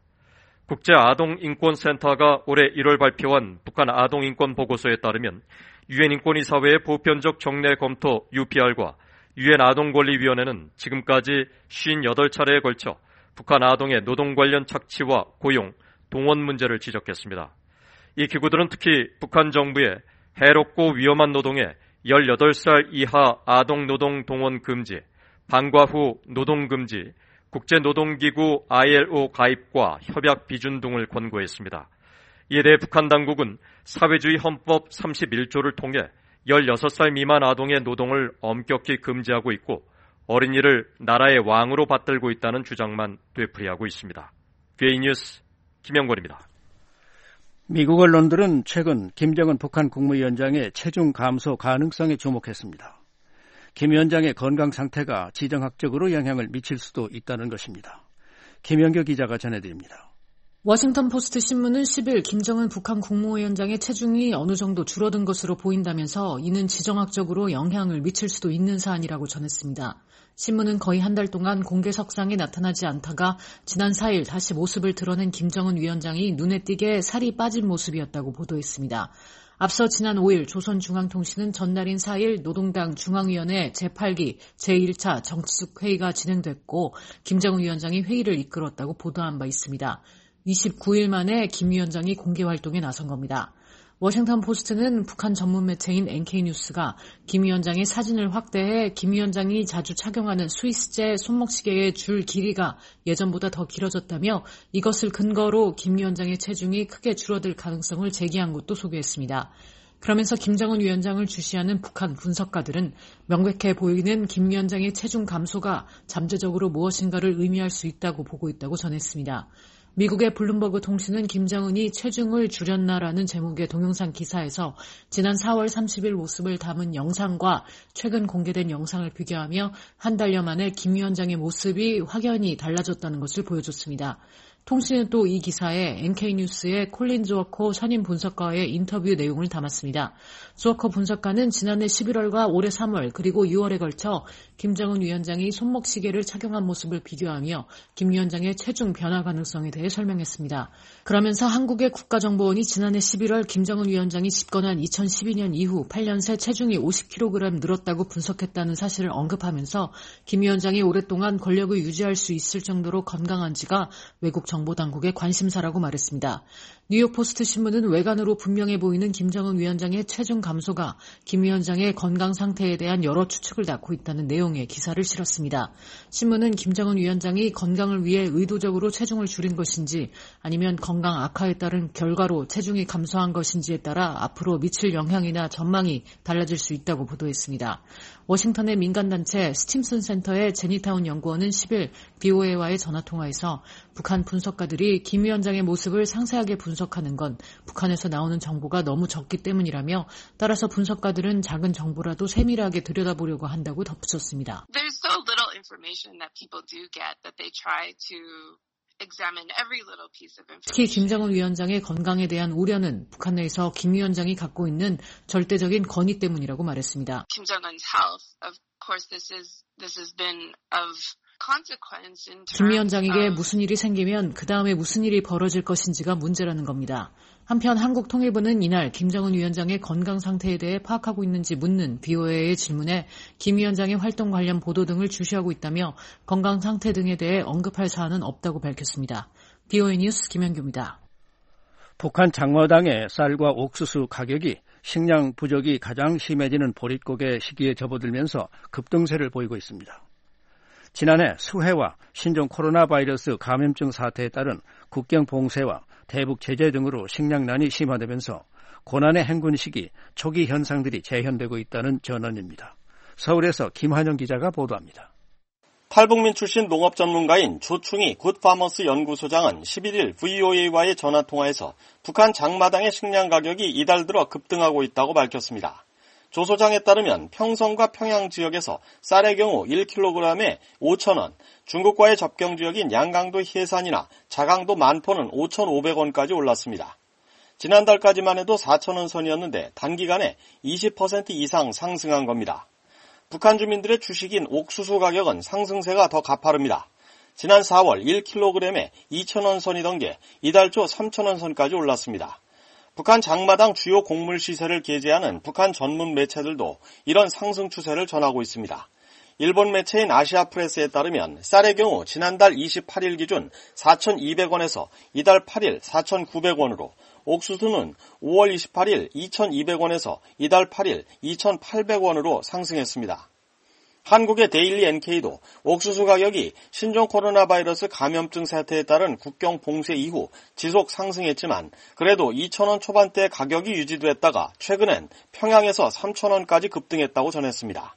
국제아동인권센터가 올해 1월 발표한 북한 아동인권 보고서에 따르면 유엔 인권이사회의 보편적 정례 검토 UPR과 유엔 아동권리위원회는 지금까지 58차례에 걸쳐 북한 아동의 노동 관련 착취와 고용, 동원 문제를 지적했습니다. 이 기구들은 특히 북한 정부의 해롭고 위험한 노동에 18살 이하 아동 노동 동원 금지, 방과 후 노동 금지, 국제노동기구 ILO 가입과 협약 비준 등을 권고했습니다. 이에 대해 북한 당국은 사회주의 헌법 31조를 통해 16살 미만 아동의 노동을 엄격히 금지하고 있고 어린이를 나라의 왕으로 받들고 있다는 주장만 되풀이하고 있습니다. VA 뉴스 김영권입니다. 미국 언론들은 최근 김정은 북한 국무위원장의 체중 감소 가능성에 주목했습니다. 김 위원장의 건강 상태가 지정학적으로 영향을 미칠 수도 있다는 것입니다. 김영교 기자가 전해드립니다. 워싱턴 포스트 신문은 10일 김정은 북한 국무위원장의 체중이 어느 정도 줄어든 것으로 보인다면서 이는 지정학적으로 영향을 미칠 수도 있는 사안이라고 전했습니다. 신문은 거의 한 달 동안 공개석상에 나타나지 않다가 지난 4일 다시 모습을 드러낸 김정은 위원장이 눈에 띄게 살이 빠진 모습이었다고 보도했습니다. 앞서 지난 5일 조선중앙통신은 전날인 4일 노동당 중앙위원회 제8기 제1차 정치적 회의가 진행됐고 김정은 위원장이 회의를 이끌었다고 보도한 바 있습니다. 29일 만에 김 위원장이 공개활동에 나선 겁니다. 워싱턴 포스트는 북한 전문 매체인 NK뉴스가 김 위원장의 사진을 확대해 김 위원장이 자주 착용하는 스위스제 손목시계의 줄 길이가 예전보다 더 길어졌다며 이것을 근거로 김 위원장의 체중이 크게 줄어들 가능성을 제기한 것도 소개했습니다. 그러면서 김정은 위원장을 주시하는 북한 분석가들은 명백해 보이는 김 위원장의 체중 감소가 잠재적으로 무엇인가를 의미할 수 있다고 보고 있다고 전했습니다. 미국의 블룸버그 통신은 김정은이 체중을 줄였나라는 제목의 동영상 기사에서 지난 4월 30일 모습을 담은 영상과 최근 공개된 영상을 비교하며 한 달여 만에 김 위원장의 모습이 확연히 달라졌다는 것을 보여줬습니다. 통신은 또 이 기사에 NK뉴스의 콜린 주어커 선임 분석가의 인터뷰 내용을 담았습니다. 주어커 분석가는 지난해 11월과 올해 3월 그리고 6월에 걸쳐 김정은 위원장이 손목시계를 착용한 모습을 비교하며 김 위원장의 체중 변화 가능성에 대해 설명했습니다. 그러면서 한국의 국가정보원이 지난해 11월 김정은 위원장이 집권한 2012년 이후 8년 새 체중이 50kg 늘었다고 분석했다는 사실을 언급하면서 김 위원장이 오랫동안 권력을 유지할 수 있을 정도로 건강한지가 외국 정보당국의 관심사라고 말했습니다. 뉴욕포스트 신문은 외관으로 분명해 보이는 김정은 위원장의 체중 감소가 김 위원장의 건강 상태에 대한 여러 추측을 낳고 있다는 내용의 기사를 실었습니다. 신문은 김정은 위원장이 건강을 위해 의도적으로 체중을 줄인 것인지 아니면 건강 악화에 따른 결과로 체중이 감소한 것인지에 따라 앞으로 미칠 영향이나 전망이 달라질 수 있다고 보도했습니다. 워싱턴의 민간단체 스팀슨 센터의 제니타운 연구원은 10일 BOA와의 전화통화에서 북한 분석가들이 김 위원장의 모습을 상세하게 분석하는 건 북한에서 나오는 정보가 너무 적기 때문이라며 따라서 분석가들은 작은 정보라도 세밀하게 들여다보려고 한다고 덧붙였습니다. There's so little information that people do get that they try to 특히 김정은 위원장의 건강에 대한 우려는 북한 내에서 김 위원장이 갖고 있는 절대적인 권위 때문이라고 말했습니다. Kim's health, of course, this has been of 김 위원장에게 무슨 일이 생기면 그 다음에 무슨 일이 벌어질 것인지가 문제라는 겁니다. 한편 한국통일부는 이날 김정은 위원장의 건강 상태에 대해 파악하고 있는지 묻는 BOA의 질문에 김 위원장의 활동 관련 보도 등을 주시하고 있다며 건강 상태 등에 대해 언급할 사안은 없다고 밝혔습니다. BOA 뉴스 김현규입니다. 북한 장마당의 쌀과 옥수수 가격이 식량 부족이 가장 심해지는 보릿고개 시기에 접어들면서 급등세를 보이고 있습니다. 지난해 수해와 신종 코로나 바이러스 감염증 사태에 따른 국경 봉쇄와 대북 제재 등으로 식량난이 심화되면서 고난의 행군 시기 초기 현상들이 재현되고 있다는 전언입니다. 서울에서 김한영 기자가 보도합니다. 탈북민 출신 농업 전문가인 조충희 굿파머스 연구소장은 11일 VOA와의 전화통화에서 북한 장마당의 식량 가격이 이달 들어 급등하고 있다고 밝혔습니다. 조 소장에 따르면 평성과 평양 지역에서 쌀의 경우 1kg에 5,000원, 중국과의 접경 지역인 양강도 해산이나 자강도 만포는 5,500원까지 올랐습니다. 지난달까지만 해도 4,000원 선이었는데 단기간에 20% 이상 상승한 겁니다. 북한 주민들의 주식인 옥수수 가격은 상승세가 더 가파릅니다. 지난 4월 1kg에 2,000원 선이던 게 이달 초 3,000원 선까지 올랐습니다. 북한 장마당 주요 곡물 시세를 게재하는 북한 전문 매체들도 이런 상승 추세를 전하고 있습니다. 일본 매체인 아시아프레스에 따르면 쌀의 경우 지난달 28일 기준 4,200원에서 이달 8일 4,900원으로, 옥수수는 5월 28일 2,200원에서 이달 8일 2,800원으로 상승했습니다. 한국의 데일리 NK도 옥수수 가격이 신종 코로나 바이러스 감염증 사태에 따른 국경 봉쇄 이후 지속 상승했지만 그래도 2,000원 초반대 가격이 유지됐다가 최근엔 평양에서 3,000원까지 급등했다고 전했습니다.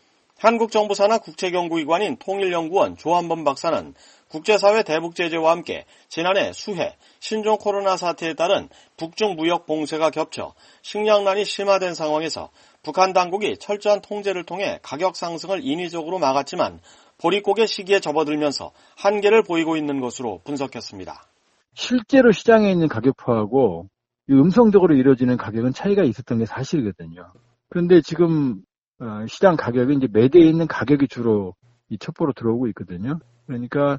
한국 정부 산하 국책연구기관인 통일연구원 조한범 박사는 국제사회 대북 제재와 함께 지난해 수해, 신종 코로나 사태에 따른 북중 무역 봉쇄가 겹쳐 식량난이 심화된 상황에서 북한 당국이 철저한 통제를 통해 가격 상승을 인위적으로 막았지만 보릿고개 시기에 접어들면서 한계를 보이고 있는 것으로 분석했습니다. 실제로 시장에 있는 가격표하고 음성적으로 이루어지는 가격은 차이가 있었던 게 사실이거든요. 그런데 지금 시장 가격이 이제 매대에 있는 가격이 주로 이 첩보로 들어오고 있거든요. 그러니까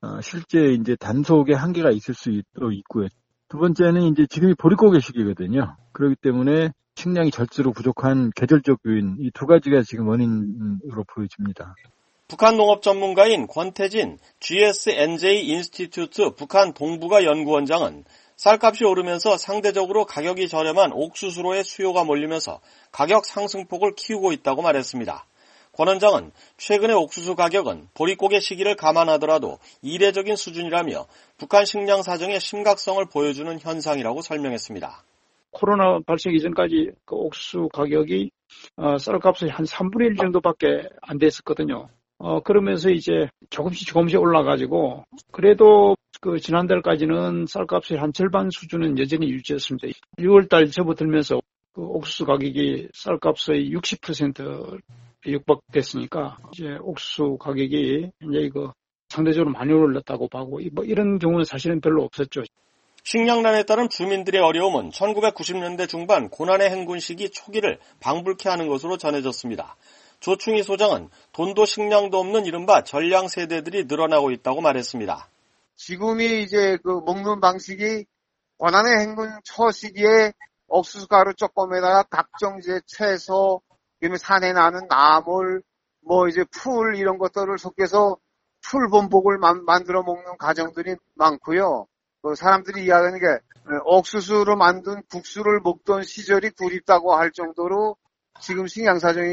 실제 이제 단속의 한계가 있을 수도 있고요. 두 번째는 이제 지금이 보릿고개 시기거든요. 그렇기 때문에 식량이 절대로 부족한 계절적 요인, 이 두 가지가 지금 원인으로 보여집니다. 북한 농업 전문가인 권태진 GSNJ 인스티튜트 북한 동북아 연구원장은 쌀값이 오르면서 상대적으로 가격이 저렴한 옥수수로의 수요가 몰리면서 가격 상승폭을 키우고 있다고 말했습니다. 권 원장은 최근의 옥수수 가격은 보릿고개 시기를 감안하더라도 이례적인 수준이라며 북한 식량 사정의 심각성을 보여주는 현상이라고 설명했습니다. 코로나 발생 이전까지 그 옥수수 가격이 쌀값이 한 3분의 1 정도밖에 안 됐었거든요. 그러면서 이제 조금씩 올라가지고 그래도 그 지난달까지는 쌀값이 한 절반 수준은 여전히 유지했습니다. 6월달 접어들면서 그 옥수수 가격이 쌀값의 60% 육박됐으니까 이제 옥수수 가격이 이제 이거 상대적으로 많이 올랐다고 하고 뭐 이런 경우는 사실은 별로 없었죠. 식량난에 따른 주민들의 어려움은 1990년대 중반 고난의 행군 시기 초기를 방불케 하는 것으로 전해졌습니다. 조충희 소장은 돈도 식량도 없는 이른바 전량 세대들이 늘어나고 있다고 말했습니다. 지금이 이제 그 먹는 방식이 고난의 행군 초 시기에 옥수수 가루 조금에다가 각종 이제 채소, 그다음에 산에 나는 나물, 뭐 이제 풀 이런 것들을 섞여서 풀범벅을 만들어 먹는 가정들이 많고요. 그 사람들이 이야기하는 게 옥수수로 만든 국수를 먹던 시절이 그립다고 할 정도로 지금 식량 사정이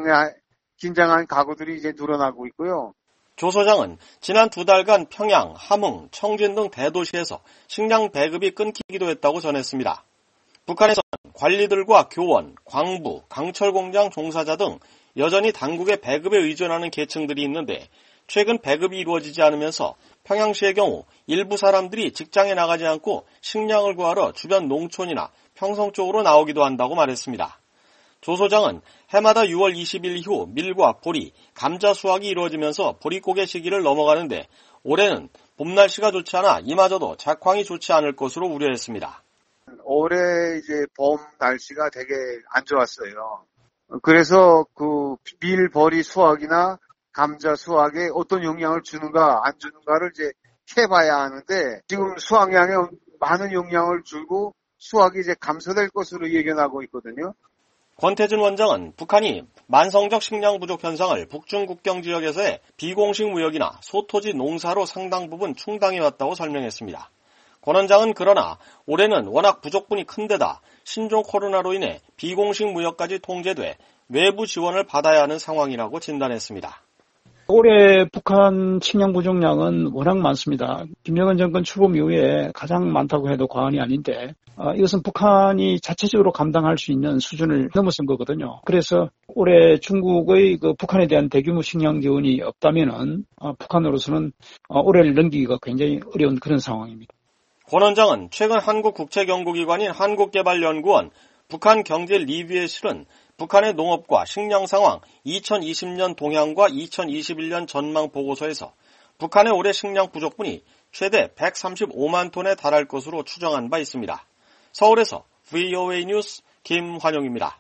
긴장한 가구들이 이제 늘어나고 있고요. 조 소장은 지난 2달간 평양, 함흥, 청진 등 대도시에서 식량 배급이 끊기기도 했다고 전했습니다. 북한에서는 관리들과 교원, 광부, 강철공장 종사자 등 여전히 당국의 배급에 의존하는 계층들이 있는데 최근 배급이 이루어지지 않으면서 평양시의 경우 일부 사람들이 직장에 나가지 않고 식량을 구하러 주변 농촌이나 평성 쪽으로 나오기도 한다고 말했습니다. 조 소장은 해마다 6월 20일 이후 밀과 보리, 감자 수확이 이루어지면서 보릿고개 시기를 넘어가는데 올해는 봄 날씨가 좋지 않아 이마저도 작황이 좋지 않을 것으로 우려했습니다. 올해 이제 봄 날씨가 되게 안 좋았어요. 그래서 그 밀, 보리 수확이나 감자 수확에 어떤 영향을 주는가 안 주는가를 이제 해봐야 하는데 지금 수확량에 많은 영향을 주고 수확이 이제 감소될 것으로 예견하고 있거든요. 권태준 원장은 북한이 만성적 식량 부족 현상을 북중 국경 지역에서의 비공식 무역이나 소토지 농사로 상당 부분 충당해왔다고 설명했습니다. 권 원장은 그러나 올해는 워낙 부족분이 큰 데다 신종 코로나로 인해 비공식 무역까지 통제돼 외부 지원을 받아야 하는 상황이라고 진단했습니다. 올해 북한 식량 부족량은 워낙 많습니다. 김정은 정권 출범 이후에 가장 많다고 해도 과언이 아닌데 이것은 북한이 자체적으로 감당할 수 있는 수준을 넘어선 거거든요. 그래서 올해 중국의 그 북한에 대한 대규모 식량 지원이 없다면은 북한으로서는 올해를 넘기기가 굉장히 어려운 그런 상황입니다. 권 원장은 최근 한국 국제연구기관인 한국개발연구원 북한 경제 리뷰에 실은 북한의 농업과 식량 상황 2020년 동향과 2021년 전망 보고서에서 북한의 올해 식량 부족분이 최대 135만 톤에 달할 것으로 추정한 바 있습니다. 서울에서 VOA 뉴스 김환용입니다.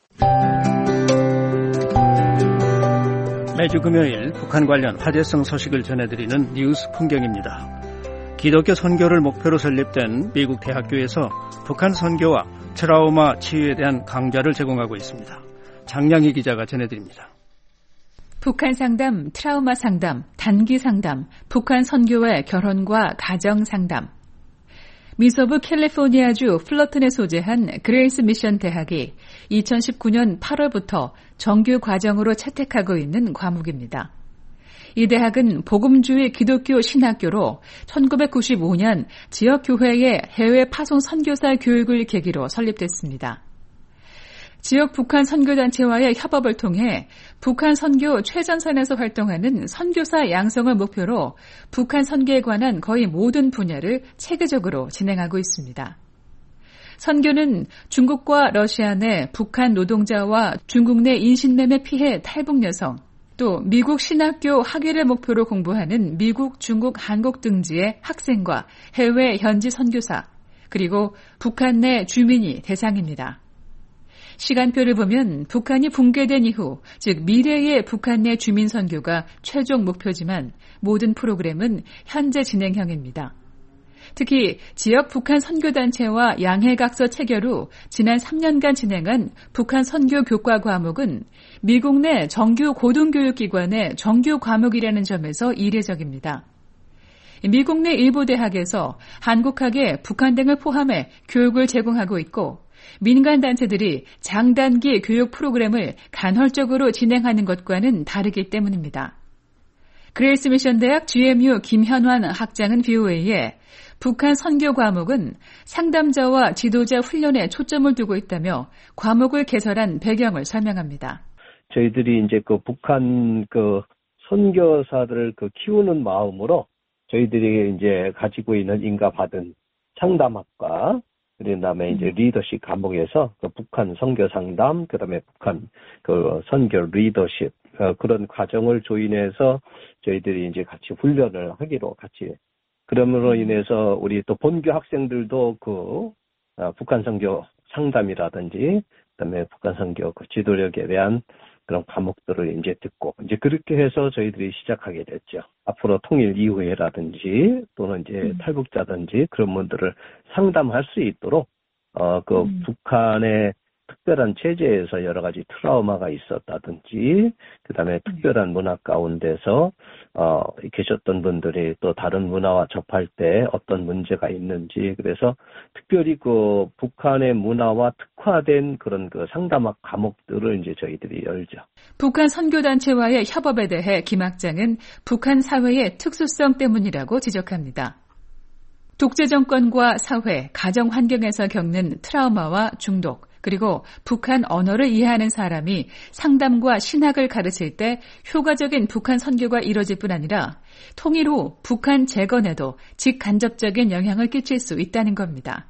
매주 금요일 북한 관련 화제성 소식을 전해드리는 뉴스 풍경입니다. 기독교 선교를 목표로 설립된 미국 대학교에서 북한 선교와 트라우마 치유에 대한 강좌를 제공하고 있습니다. 장량희 기자가 전해드립니다. 북한 상담, 트라우마 상담, 단기 상담, 북한 선교의 결혼과 가정 상담. 미서부 캘리포니아주 플러튼에 소재한 그레이스 미션 대학이 2019년 8월부터 정규 과정으로 채택하고 있는 과목입니다. 이 대학은 복음주의 기독교 신학교로 1995년 지역교회의 해외 파송 선교사 교육을 계기로 설립됐습니다. 지역 북한 선교단체와의 협업을 통해 북한 선교 최전선에서 활동하는 선교사 양성을 목표로 북한 선교에 관한 거의 모든 분야를 체계적으로 진행하고 있습니다. 선교는 중국과 러시아 내 북한 노동자와 중국 내 인신매매 피해 탈북 여성, 또 미국 신학교 학위를 목표로 공부하는 미국, 중국, 한국 등지의 학생과 해외 현지 선교사, 그리고 북한 내 주민이 대상입니다. 시간표를 보면 북한이 붕괴된 이후, 즉 미래의 북한 내 주민 선교가 최종 목표지만 모든 프로그램은 현재 진행형입니다. 특히 지역 북한 선교단체와 양해각서 체결 후 지난 3년간 진행한 북한 선교 교과 과목은 미국 내 정규 고등교육기관의 정규 과목이라는 점에서 이례적입니다. 미국 내 일부 대학에서 한국학에 북한 등을 포함해 교육을 제공하고 있고 민간단체들이 장단기 교육 프로그램을 간헐적으로 진행하는 것과는 다르기 때문입니다. 그레이스 미션 대학 GMU 김현환 학장은 VOA에 북한 선교 과목은 상담자와 지도자 훈련에 초점을 두고 있다며 과목을 개설한 배경을 설명합니다. 저희들이 이제 그 북한 그 선교사들을 그 키우는 마음으로 저희들이 이제 가지고 있는 인가받은 상담학과 그다음에 이제 리더십 과목에서 그 북한 선교 상담, 그다음에 북한 그 선교 리더십 그런 과정을 조인해서 저희들이 이제 같이 훈련을 하기로 같이. 그러므로 인해서 우리 또 본교 학생들도 그 북한 선교 상담이라든지 그다음에 북한 선교 그 지도력에 대한 그런 과목들을 이제 듣고 이제 그렇게 해서 저희들이 시작하게 됐죠. 앞으로 통일 이후에라든지 또는 이제 탈북자든지 그런 분들을 상담할 수 있도록 북한의 특별한 체제에서 여러 가지 트라우마가 있었다든지 그다음에 특별한 문화 가운데서 계셨던 분들이 또 다른 문화와 접할 때 어떤 문제가 있는지 그래서 특별히 그 북한의 문화와 특화된 그런 그 상담학 과목들을 이제 저희들이 열죠. 북한 선교단체와의 협업에 대해 김 학장은 북한 사회의 특수성 때문이라고 지적합니다. 독재 정권과 사회, 가정 환경에서 겪는 트라우마와 중독, 그리고 북한 언어를 이해하는 사람이 상담과 신학을 가르칠 때 효과적인 북한 선교가 이뤄질 뿐 아니라 통일 후 북한 재건에도 직간접적인 영향을 끼칠 수 있다는 겁니다.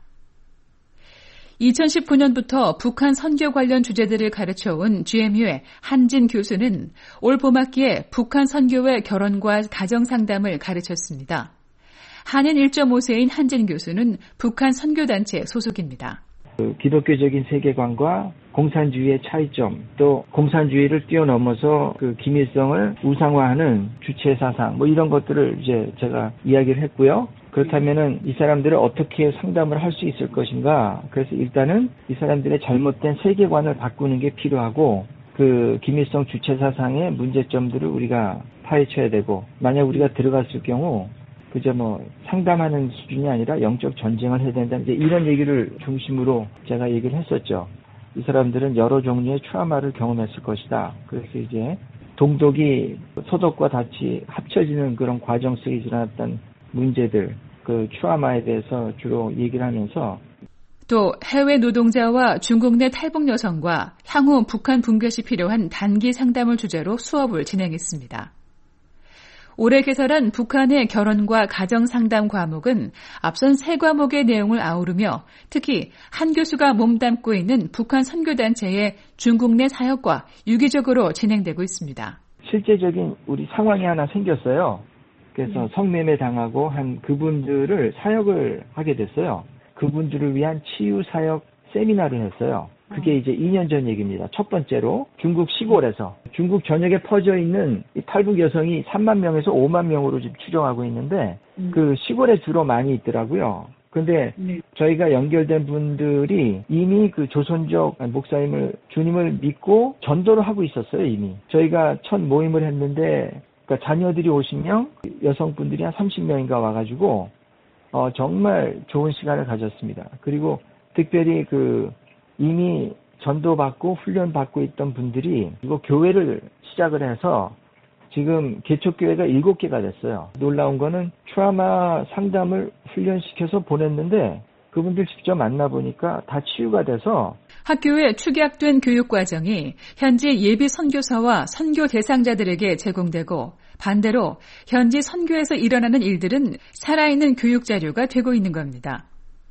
2019년부터 북한 선교 관련 주제들을 가르쳐온 GMU의 한진 교수는 올 봄학기에 북한 선교의 결혼과 가정 상담을 가르쳤습니다. 한인 1.5세인 한진 교수는 북한 선교단체 소속입니다. 기독교적인 세계관과 공산주의의 차이점, 또 공산주의를 뛰어넘어서 그 김일성을 우상화하는 주체 사상, 이런 것들을 이제 제가 이야기를 했고요. 그렇다면은 이 사람들을 어떻게 상담을 할 수 있을 것인가? 그래서 일단은 이 사람들의 잘못된 세계관을 바꾸는 게 필요하고, 그 김일성 주체 사상의 문제점들을 우리가 파헤쳐야 되고, 만약 우리가 들어갔을 경우 그저 상담하는 수준이 아니라 영적 전쟁을 해야 된다. 이제 이런 얘기를 중심으로 제가 얘기를 했었죠. 이 사람들은 여러 종류의 트라우마를 경험했을 것이다. 그래서 이제 동독이 소독과 같이 합쳐지는 그런 과정 속에 일어났던 문제들, 그 트라우마에 대해서 주로 얘기를 하면서 또 해외 노동자와 중국 내 탈북 여성과 향후 북한 붕괴 시 필요한 단기 상담을 주제로 수업을 진행했습니다. 올해 개설한 북한의 결혼과 가정 상담 과목은 앞선 세 과목의 내용을 아우르며 특히 한 교수가 몸담고 있는 북한 선교단체의 중국 내 사역과 유기적으로 진행되고 있습니다. 실제적인 우리 상황이 하나 생겼어요. 그래서 성매매 당하고 한 그분들을 사역을 하게 됐어요. 그분들을 위한 치유 사역 세미나를 했어요. 그게 이제 2년 전 얘기입니다. 첫 번째로 중국 시골에서 중국 전역에 퍼져 있는 이 탈북 여성이 3만 명에서 5만 명으로 지금 추정하고 있는데 그 시골에 주로 많이 있더라고요. 근데 저희가 연결된 분들이 이미 그 조선족 목사님을 주님을 믿고 전도를 하고 있었어요. 이미 저희가 첫 모임을 했는데 그러니까 자녀들이 50명, 여성분들이 한 30명인가 와가지고 정말 좋은 시간을 가졌습니다. 그리고 특별히 이미 전도받고 훈련받고 있던 분들이 이거 교회를 시작을 해서 지금 개척교회가 7개가 됐어요. 놀라운 거는 트라우마 상담을 훈련시켜서 보냈는데 그분들 직접 만나보니까 다 치유가 돼서 학교에 축약된 교육과정이 현지 예비 선교사와 선교 대상자들에게 제공되고 반대로 현지 선교에서 일어나는 일들은 살아있는 교육자료가 되고 있는 겁니다.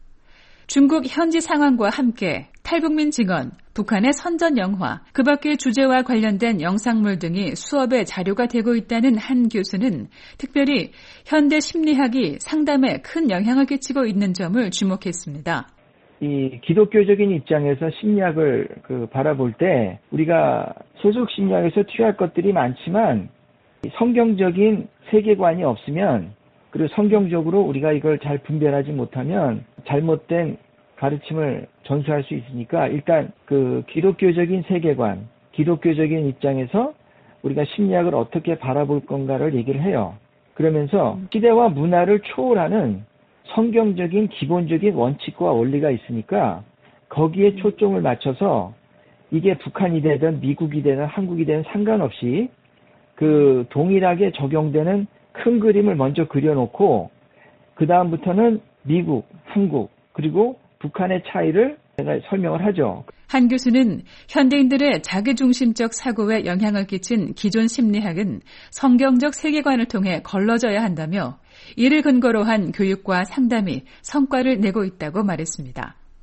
중국 현지 상황과 함께 탈북민 증언, 북한의 선전 영화, 그 밖의 주제와 관련된 영상물 등이 수업의 자료가 되고 있다는 한 교수는 특별히 현대 심리학이 상담에 큰 영향을 끼치고 있는 점을 주목했습니다. 이 기독교적인 입장에서 심리학을 바라볼 때 우리가 소속 심리학에서 취할 것들이 많지만 성경적인 세계관이 없으면 그리고 성경적으로 우리가 이걸 잘 분별하지 못하면 잘못된 가르침을 전수할 수 있으니까 일단 그 기독교적인 세계관, 기독교적인 입장에서 우리가 심리학을 어떻게 바라볼 건가를 얘기를 해요. 그러면서 시대와 문화를 초월하는 성경적인 기본적인 원칙과 원리가 있으니까 거기에 초점을 맞춰서 이게 북한이 되든 미국이 되든 한국이 되든 상관없이 그 동일하게 적용되는 큰 그림을 먼저 그려놓고 그 다음부터는 미국, 한국 그리고 북한의 차이를 제가 설명을 하죠. 한 교수는 현대인들의 자기중심적 사고에 영향을 끼친 기존 심리학은 성경적 세계관을 통해 걸러져야 한다며 이를 근거로 한 교육과 상담이 성과를 내고 있다고 말했습니다.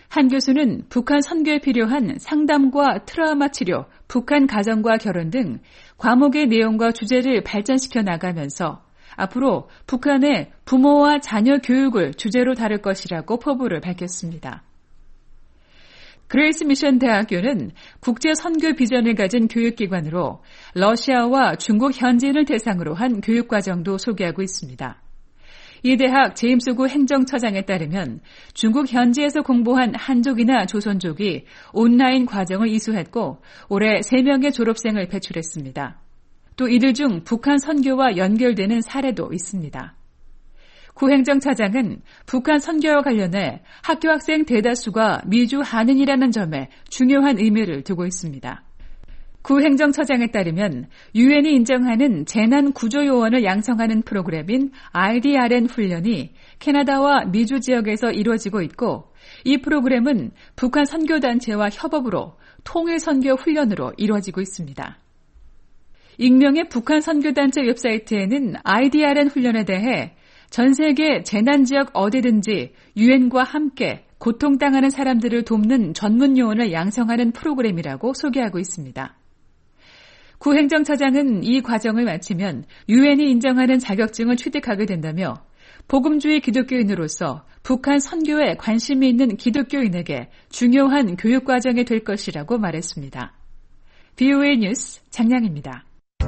한 교수는 북한 선교에 필요한 상담과 트라우마 치료, 북한 가정과 결혼 등 과목의 내용과 주제를 발전시켜 나가면서 앞으로 북한의 부모와 자녀 교육을 주제로 다룰 것이라고 포부를 밝혔습니다. 그레이스 미션 대학교는 국제 선교 비전을 가진 교육기관으로 러시아와 중국 현지인을 대상으로 한 교육과정도 소개하고 있습니다. 이 대학 제임스구 행정처장에 따르면 중국 현지에서 공부한 한족이나 조선족이 온라인 과정을 이수했고 올해 3명의 졸업생을 배출했습니다. 또 이들 중 북한 선교와 연결되는 사례도 있습니다. 구 행정차장은 북한 선교와 관련해 학교 학생 대다수가 미주 한인이라는 점에 중요한 의미를 두고 있습니다. 구 행정처장에 따르면 유엔이 인정하는 재난 구조 요원을 양성하는 프로그램인 IDRN 훈련이 캐나다와 미주 지역에서 이루어지고 있고 이 프로그램은 북한 선교단체와 협업으로 통일선교 훈련으로 이루어지고 있습니다. 익명의 북한 선교단체 웹사이트에는 IDRN 훈련에 대해 전 세계 재난지역 어디든지 유엔과 함께 고통당하는 사람들을 돕는 전문 요원을 양성하는 프로그램이라고 소개하고 있습니다. 구 행정차장은 이 과정을 마치면 유엔이 인정하는 자격증을 취득하게 된다며 복음주의 기독교인으로서 북한 선교에 관심이 있는 기독교인에게 중요한 교육과정이 될 것이라고 말했습니다. VOA 뉴스 장량입니다.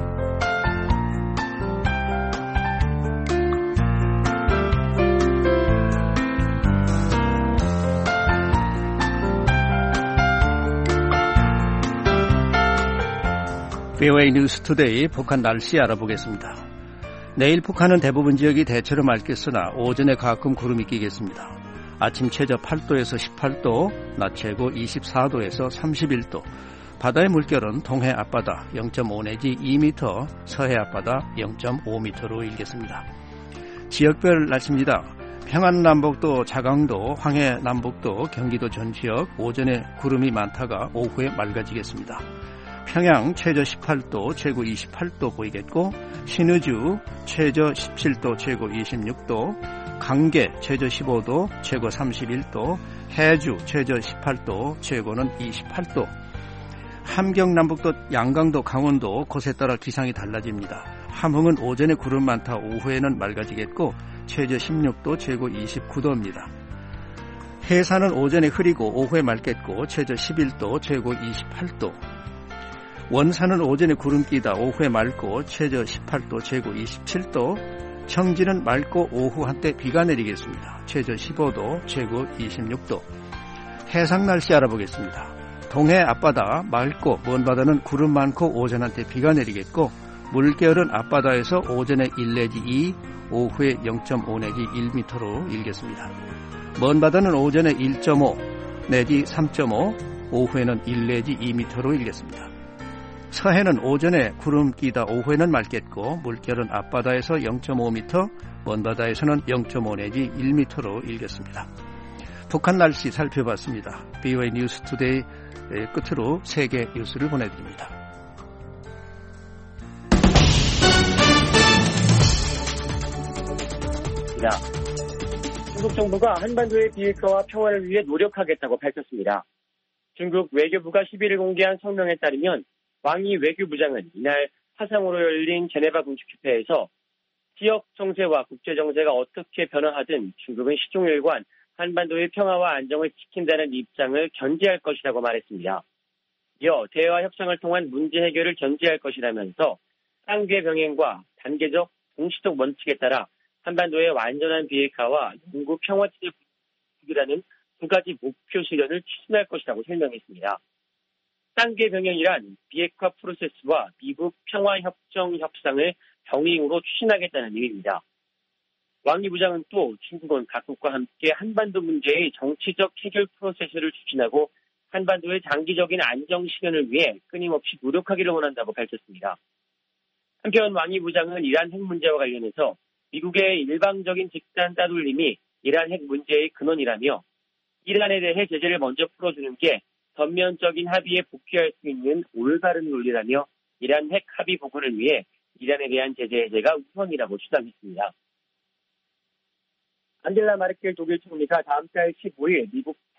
VOA 뉴스 투데이 북한 날씨 알아보겠습니다. 내일 북한은 대부분 지역이 대체로 맑겠으나 오전에 가끔 구름이 끼겠습니다. 아침 최저 8도에서 18도, 낮 최고 24도에서 31도, 바다의 물결은 동해 앞바다 0.5 내지 2m, 서해 앞바다 0.5m로 일겠습니다. 지역별 날씨입니다. 평안남북도, 자강도, 황해남북도, 경기도 전 지역 오전에 구름이 많다가 오후에 맑아지겠습니다. 평양 최저 18도, 최고 28도 보이겠고 신의주 최저 17도, 최고 26도, 강계 최저 15도, 최고 31도, 해주 최저 18도, 최고는 28도. 함경남북도, 양강도, 강원도 곳에 따라 기상이 달라집니다. 함흥은 오전에 구름 많다 오후에는 맑아지겠고 최저 16도, 최고 29도입니다. 해산은 오전에 흐리고 오후에 맑겠고 최저 11도, 최고 28도. 원산은 오전에 구름 끼다 오후에 맑고 최저 18도, 최고 27도. 청진은 맑고 오후 한때 비가 내리겠습니다. 최저 15도, 최고 26도. 해상 날씨 알아보겠습니다. 동해 앞바다 맑고 먼 바다는 구름 많고 오전 한때 비가 내리겠고 물결은 앞바다에서 오전에 1 내지 2, 오후에 0.5 내지 1m로 일겠습니다. 먼 바다는 오전에 1.5 내지 3.5, 오후에는 1 내지 2m로 일겠습니다. 서해는 오전에 구름 끼다 오후에는 맑겠고 물결은 앞바다에서 0.5m, 먼 바다에서는 0.5 내지 1m로 일겠습니다. 북한 날씨 살펴봤습니다. VOA 뉴스 투데이 끝으로 세계 뉴스를 보내드립니다. 중국 정부가 한반도의 비핵화와 평화를 위해 노력하겠다고 밝혔습니다. 중국 외교부가 11일 공개한 성명에 따르면 왕이 외교부장은 이날 화상으로 열린 제네바 군축협회에서 지역 정세와 국제 정세가 어떻게 변화하든 중국은 시종일관 한반도의 평화와 안정을 지킨다는 입장을 견지할 것이라고 말했습니다. 이어 대화 협상을 통한 문제 해결을 견지할 것이라면서 쌍계 병행과 단계적 동시적 원칙에 따라 한반도의 완전한 비핵화와 영구 평화체제 구축이라는 두 가지 목표 실현을 추진할 것이라고 설명했습니다. 쌍계 병행이란 비핵화 프로세스와 미국 평화협정 협상을 병행으로 추진하겠다는 의미입니다. 왕이 부장은 또 중국은 각국과 함께 한반도 문제의 정치적 해결 프로세스를 추진하고 한반도의 장기적인 안정 실현을 위해 끊임없이 노력하기를 원한다고 밝혔습니다. 한편 왕이 부장은 이란 핵 문제와 관련해서 미국의 일방적인 집단 따돌림이 이란 핵 문제의 근원이라며 이란에 대해 제재를 먼저 풀어주는 게 전면적인 합의에 복귀할 수 있는 올바른 논리라며 이란 핵 합의 복원을 위해 이란에 대한 제재 해제가 우선이라고 주장했습니다. 안겔라 마르켈 독일 총리가 다음 달 15일 미국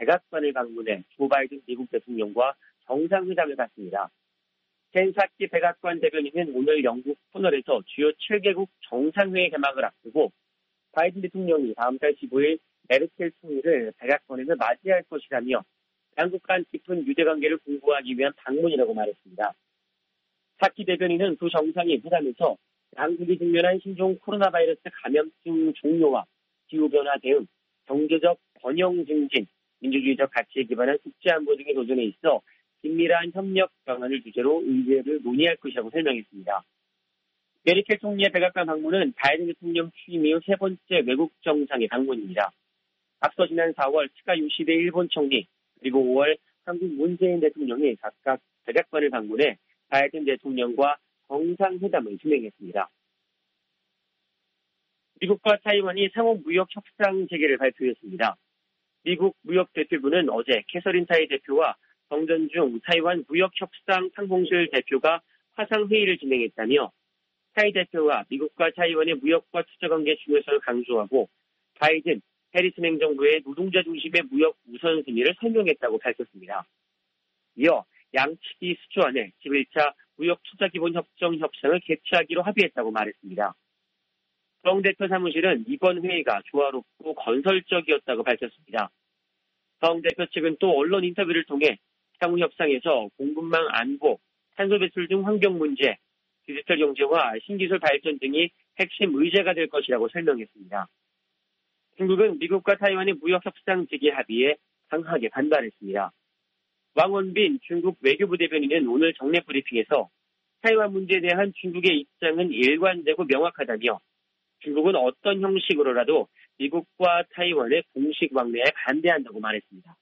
백악관을 방문해 조 바이든 미국 대통령과 정상회담을 갖습니다. 켄 사키 백악관 대변인은 오늘 영국 코널에서 주요 7개국 정상회의 개막을 앞두고 바이든 대통령이 다음 달 15일 메르켈 총리를 백악관에서 맞이할 것이라며 양국 간 깊은 유대관계를 공고하기 위한 방문이라고 말했습니다. 사키 대변인은 두 정상이 회담에서 양국이 직면한 신종 코로나 바이러스 감염증 종료와 기후변화 대응, 경제적 번영 증진, 민주주의적 가치에 기반한 국제안보 등의 도전에 있어 긴밀한 협력 방안을 주제로 의제를 논의할 것이라고 설명했습니다. 메르켈 총리의 백악관 방문은 바이든 대통령 취임 이후 세 번째 외국 정상의 방문입니다. 앞서 지난 4월 스가 요시대 일본 총리, 그리고 5월 한국 문재인 대통령이 각각 백악관을 방문해 바이든 대통령과 정상회담을 진행했습니다. 미국과 타이완이 상호 무역 협상 재개를 발표했습니다. 미국 무역대표부는 어제 캐서린 타이 대표와 정전중 타이완 무역협상 상봉실 대표가 화상회의를 진행했다며 타이 대표와 미국과 타이완의 무역과 투자관계 중요성을 강조하고 바이든, 해리슨 행정부의 노동자 중심의 무역 우선순위를 설명했다고 밝혔습니다. 이어 양측이 수주안에 11차 무역투자기본협정 협상을 개최하기로 합의했다고 말했습니다. 정 대표 사무실은 이번 회의가 조화롭고 건설적이었다고 밝혔습니다. 정 대표 측은 또 언론 인터뷰를 통해 향후 협상에서 공급망 안보, 탄소 배출 등 환경 문제, 디지털 경제와 신기술 발전 등이 핵심 의제가 될 것이라고 설명했습니다. 중국은 미국과 타이완의 무역 협상 재개 합의에 강하게 반발했습니다. 왕원빈 중국 외교부 대변인은 오늘 정례 브리핑에서 타이완 문제에 대한 중국의 입장은 일관되고 명확하다며 중국은 어떤 형식으로라도 미국과 타이완의 공식 왕래에 반대한다고 말했습니다.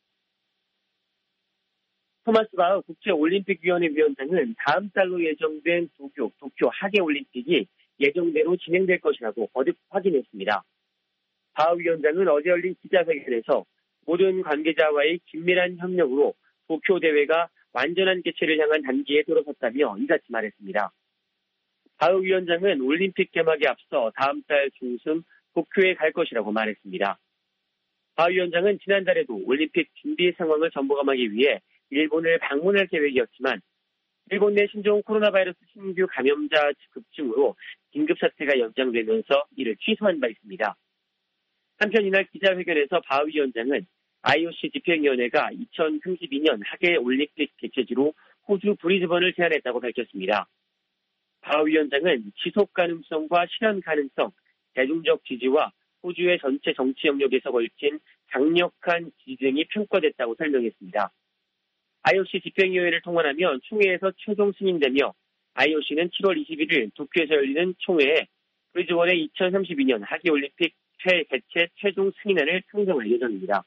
토마스 바흐 국제올림픽위원회 위원장은 다음 달로 예정된 도쿄 하계올림픽이 예정대로 진행될 것이라고 거듭 확인했습니다. 바흐 위원장은 어제 열린 기자회견에서 모든 관계자와의 긴밀한 협력으로 도쿄 대회가 완전한 개최를 향한 단계에 들어섰다며 이같이 말했습니다. 바흐 위원장은 올림픽 개막에 앞서 다음 달 중순 도쿄에 갈 것이라고 말했습니다. 바흐 위원장은 지난달에도 올림픽 준비 상황을 점검하기 위해 일본을 방문할 계획이었지만 일본 내 신종 코로나 바이러스 신규 감염자 급증으로 긴급사태가 연장되면서 이를 취소한 바 있습니다. 한편 이날 기자회견에서 바흐 위원장은 IOC 집행위원회가 2032년 하계올림픽 개최지로 호주 브리즈번을 제안했다고 밝혔습니다. 바흐 위원장은 지속 가능성과 실현 가능성, 대중적 지지와 호주의 전체 정치 영역에서 걸친 강력한 지지 등이 평가됐다고 설명했습니다. IOC 집행위원회를 통과하면 총회에서 최종 승인되며 IOC는 7월 21일 도쿄에서 열리는 총회에 브리즈번의 2032년 하계올림픽 개최 최종 승인안을 상정할 예정입니다.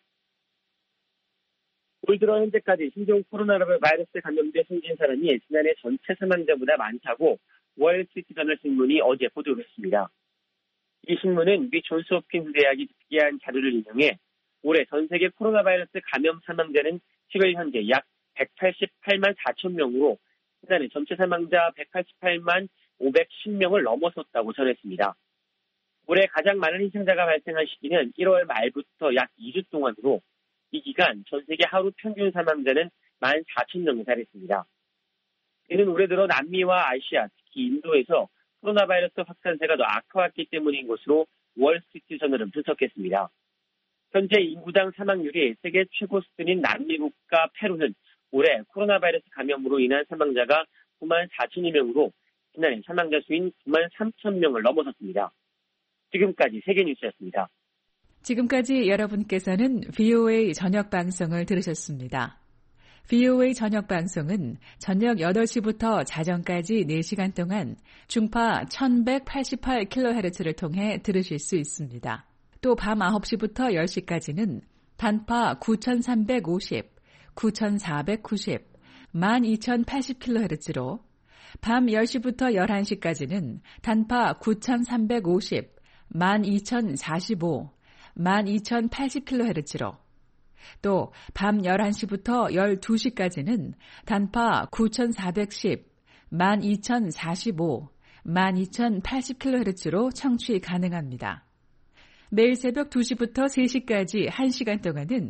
올 들어 현재까지 신종 코로나 바이러스에 감염돼 숨진 사람이 지난해 전체 사망자보다 많다고 월스트리트저널 신문이 어제 보도했습니다. 이 신문은 미 존스 홉킨스 대학이 집계한 자료를 인용해 올해 전 세계 코로나 바이러스 감염 사망자는 10일 현재 약 188만 4천 명으로 지난해 전체 사망자 188만 510명을 넘어섰다고 전했습니다. 올해 가장 많은 희생자가 발생한 시기는 1월 말부터 약 2주 동안으로 이 기간 전 세계 하루 평균 사망자는 14,000명에 달했습니다. 이는 올해 들어 남미와 아시아, 특히 인도에서 코로나 바이러스 확산세가 더 악화했기 때문인 것으로 월스트리트저널은 분석했습니다. 현재 인구당 사망률이 세계 최고 수준인 남미 국가 페루는 올해 코로나 바이러스 감염으로 인한 사망자가 94,000명으로 지난해 사망자 수인 93,000명을 넘어섰습니다. 지금까지 세계뉴스였습니다. 지금까지 여러분께서는 VOA 저녁 방송을 들으셨습니다. VOA 저녁 방송은 저녁 8시부터 자정까지 4시간 동안 중파 1188kHz를 통해 들으실 수 있습니다. 또 밤 9시부터 10시까지는 단파 9350, 9490, 12080kHz로 밤 10시부터 11시까지는 단파 9350, 12045, 12080kHz로 또 밤 11시부터 12시까지는 단파 9410, 12045, 12080kHz로 청취 가능합니다. 매일 새벽 2시부터 3시까지 1시간 동안은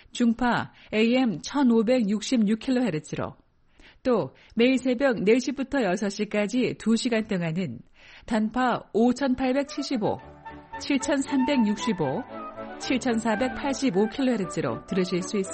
중파 AM 1566kHz로 또 매일 새벽 4시부터 6시까지 2시간 동안은 단파 5875, 7365, 7485kHz로 들으실 수 있습니다.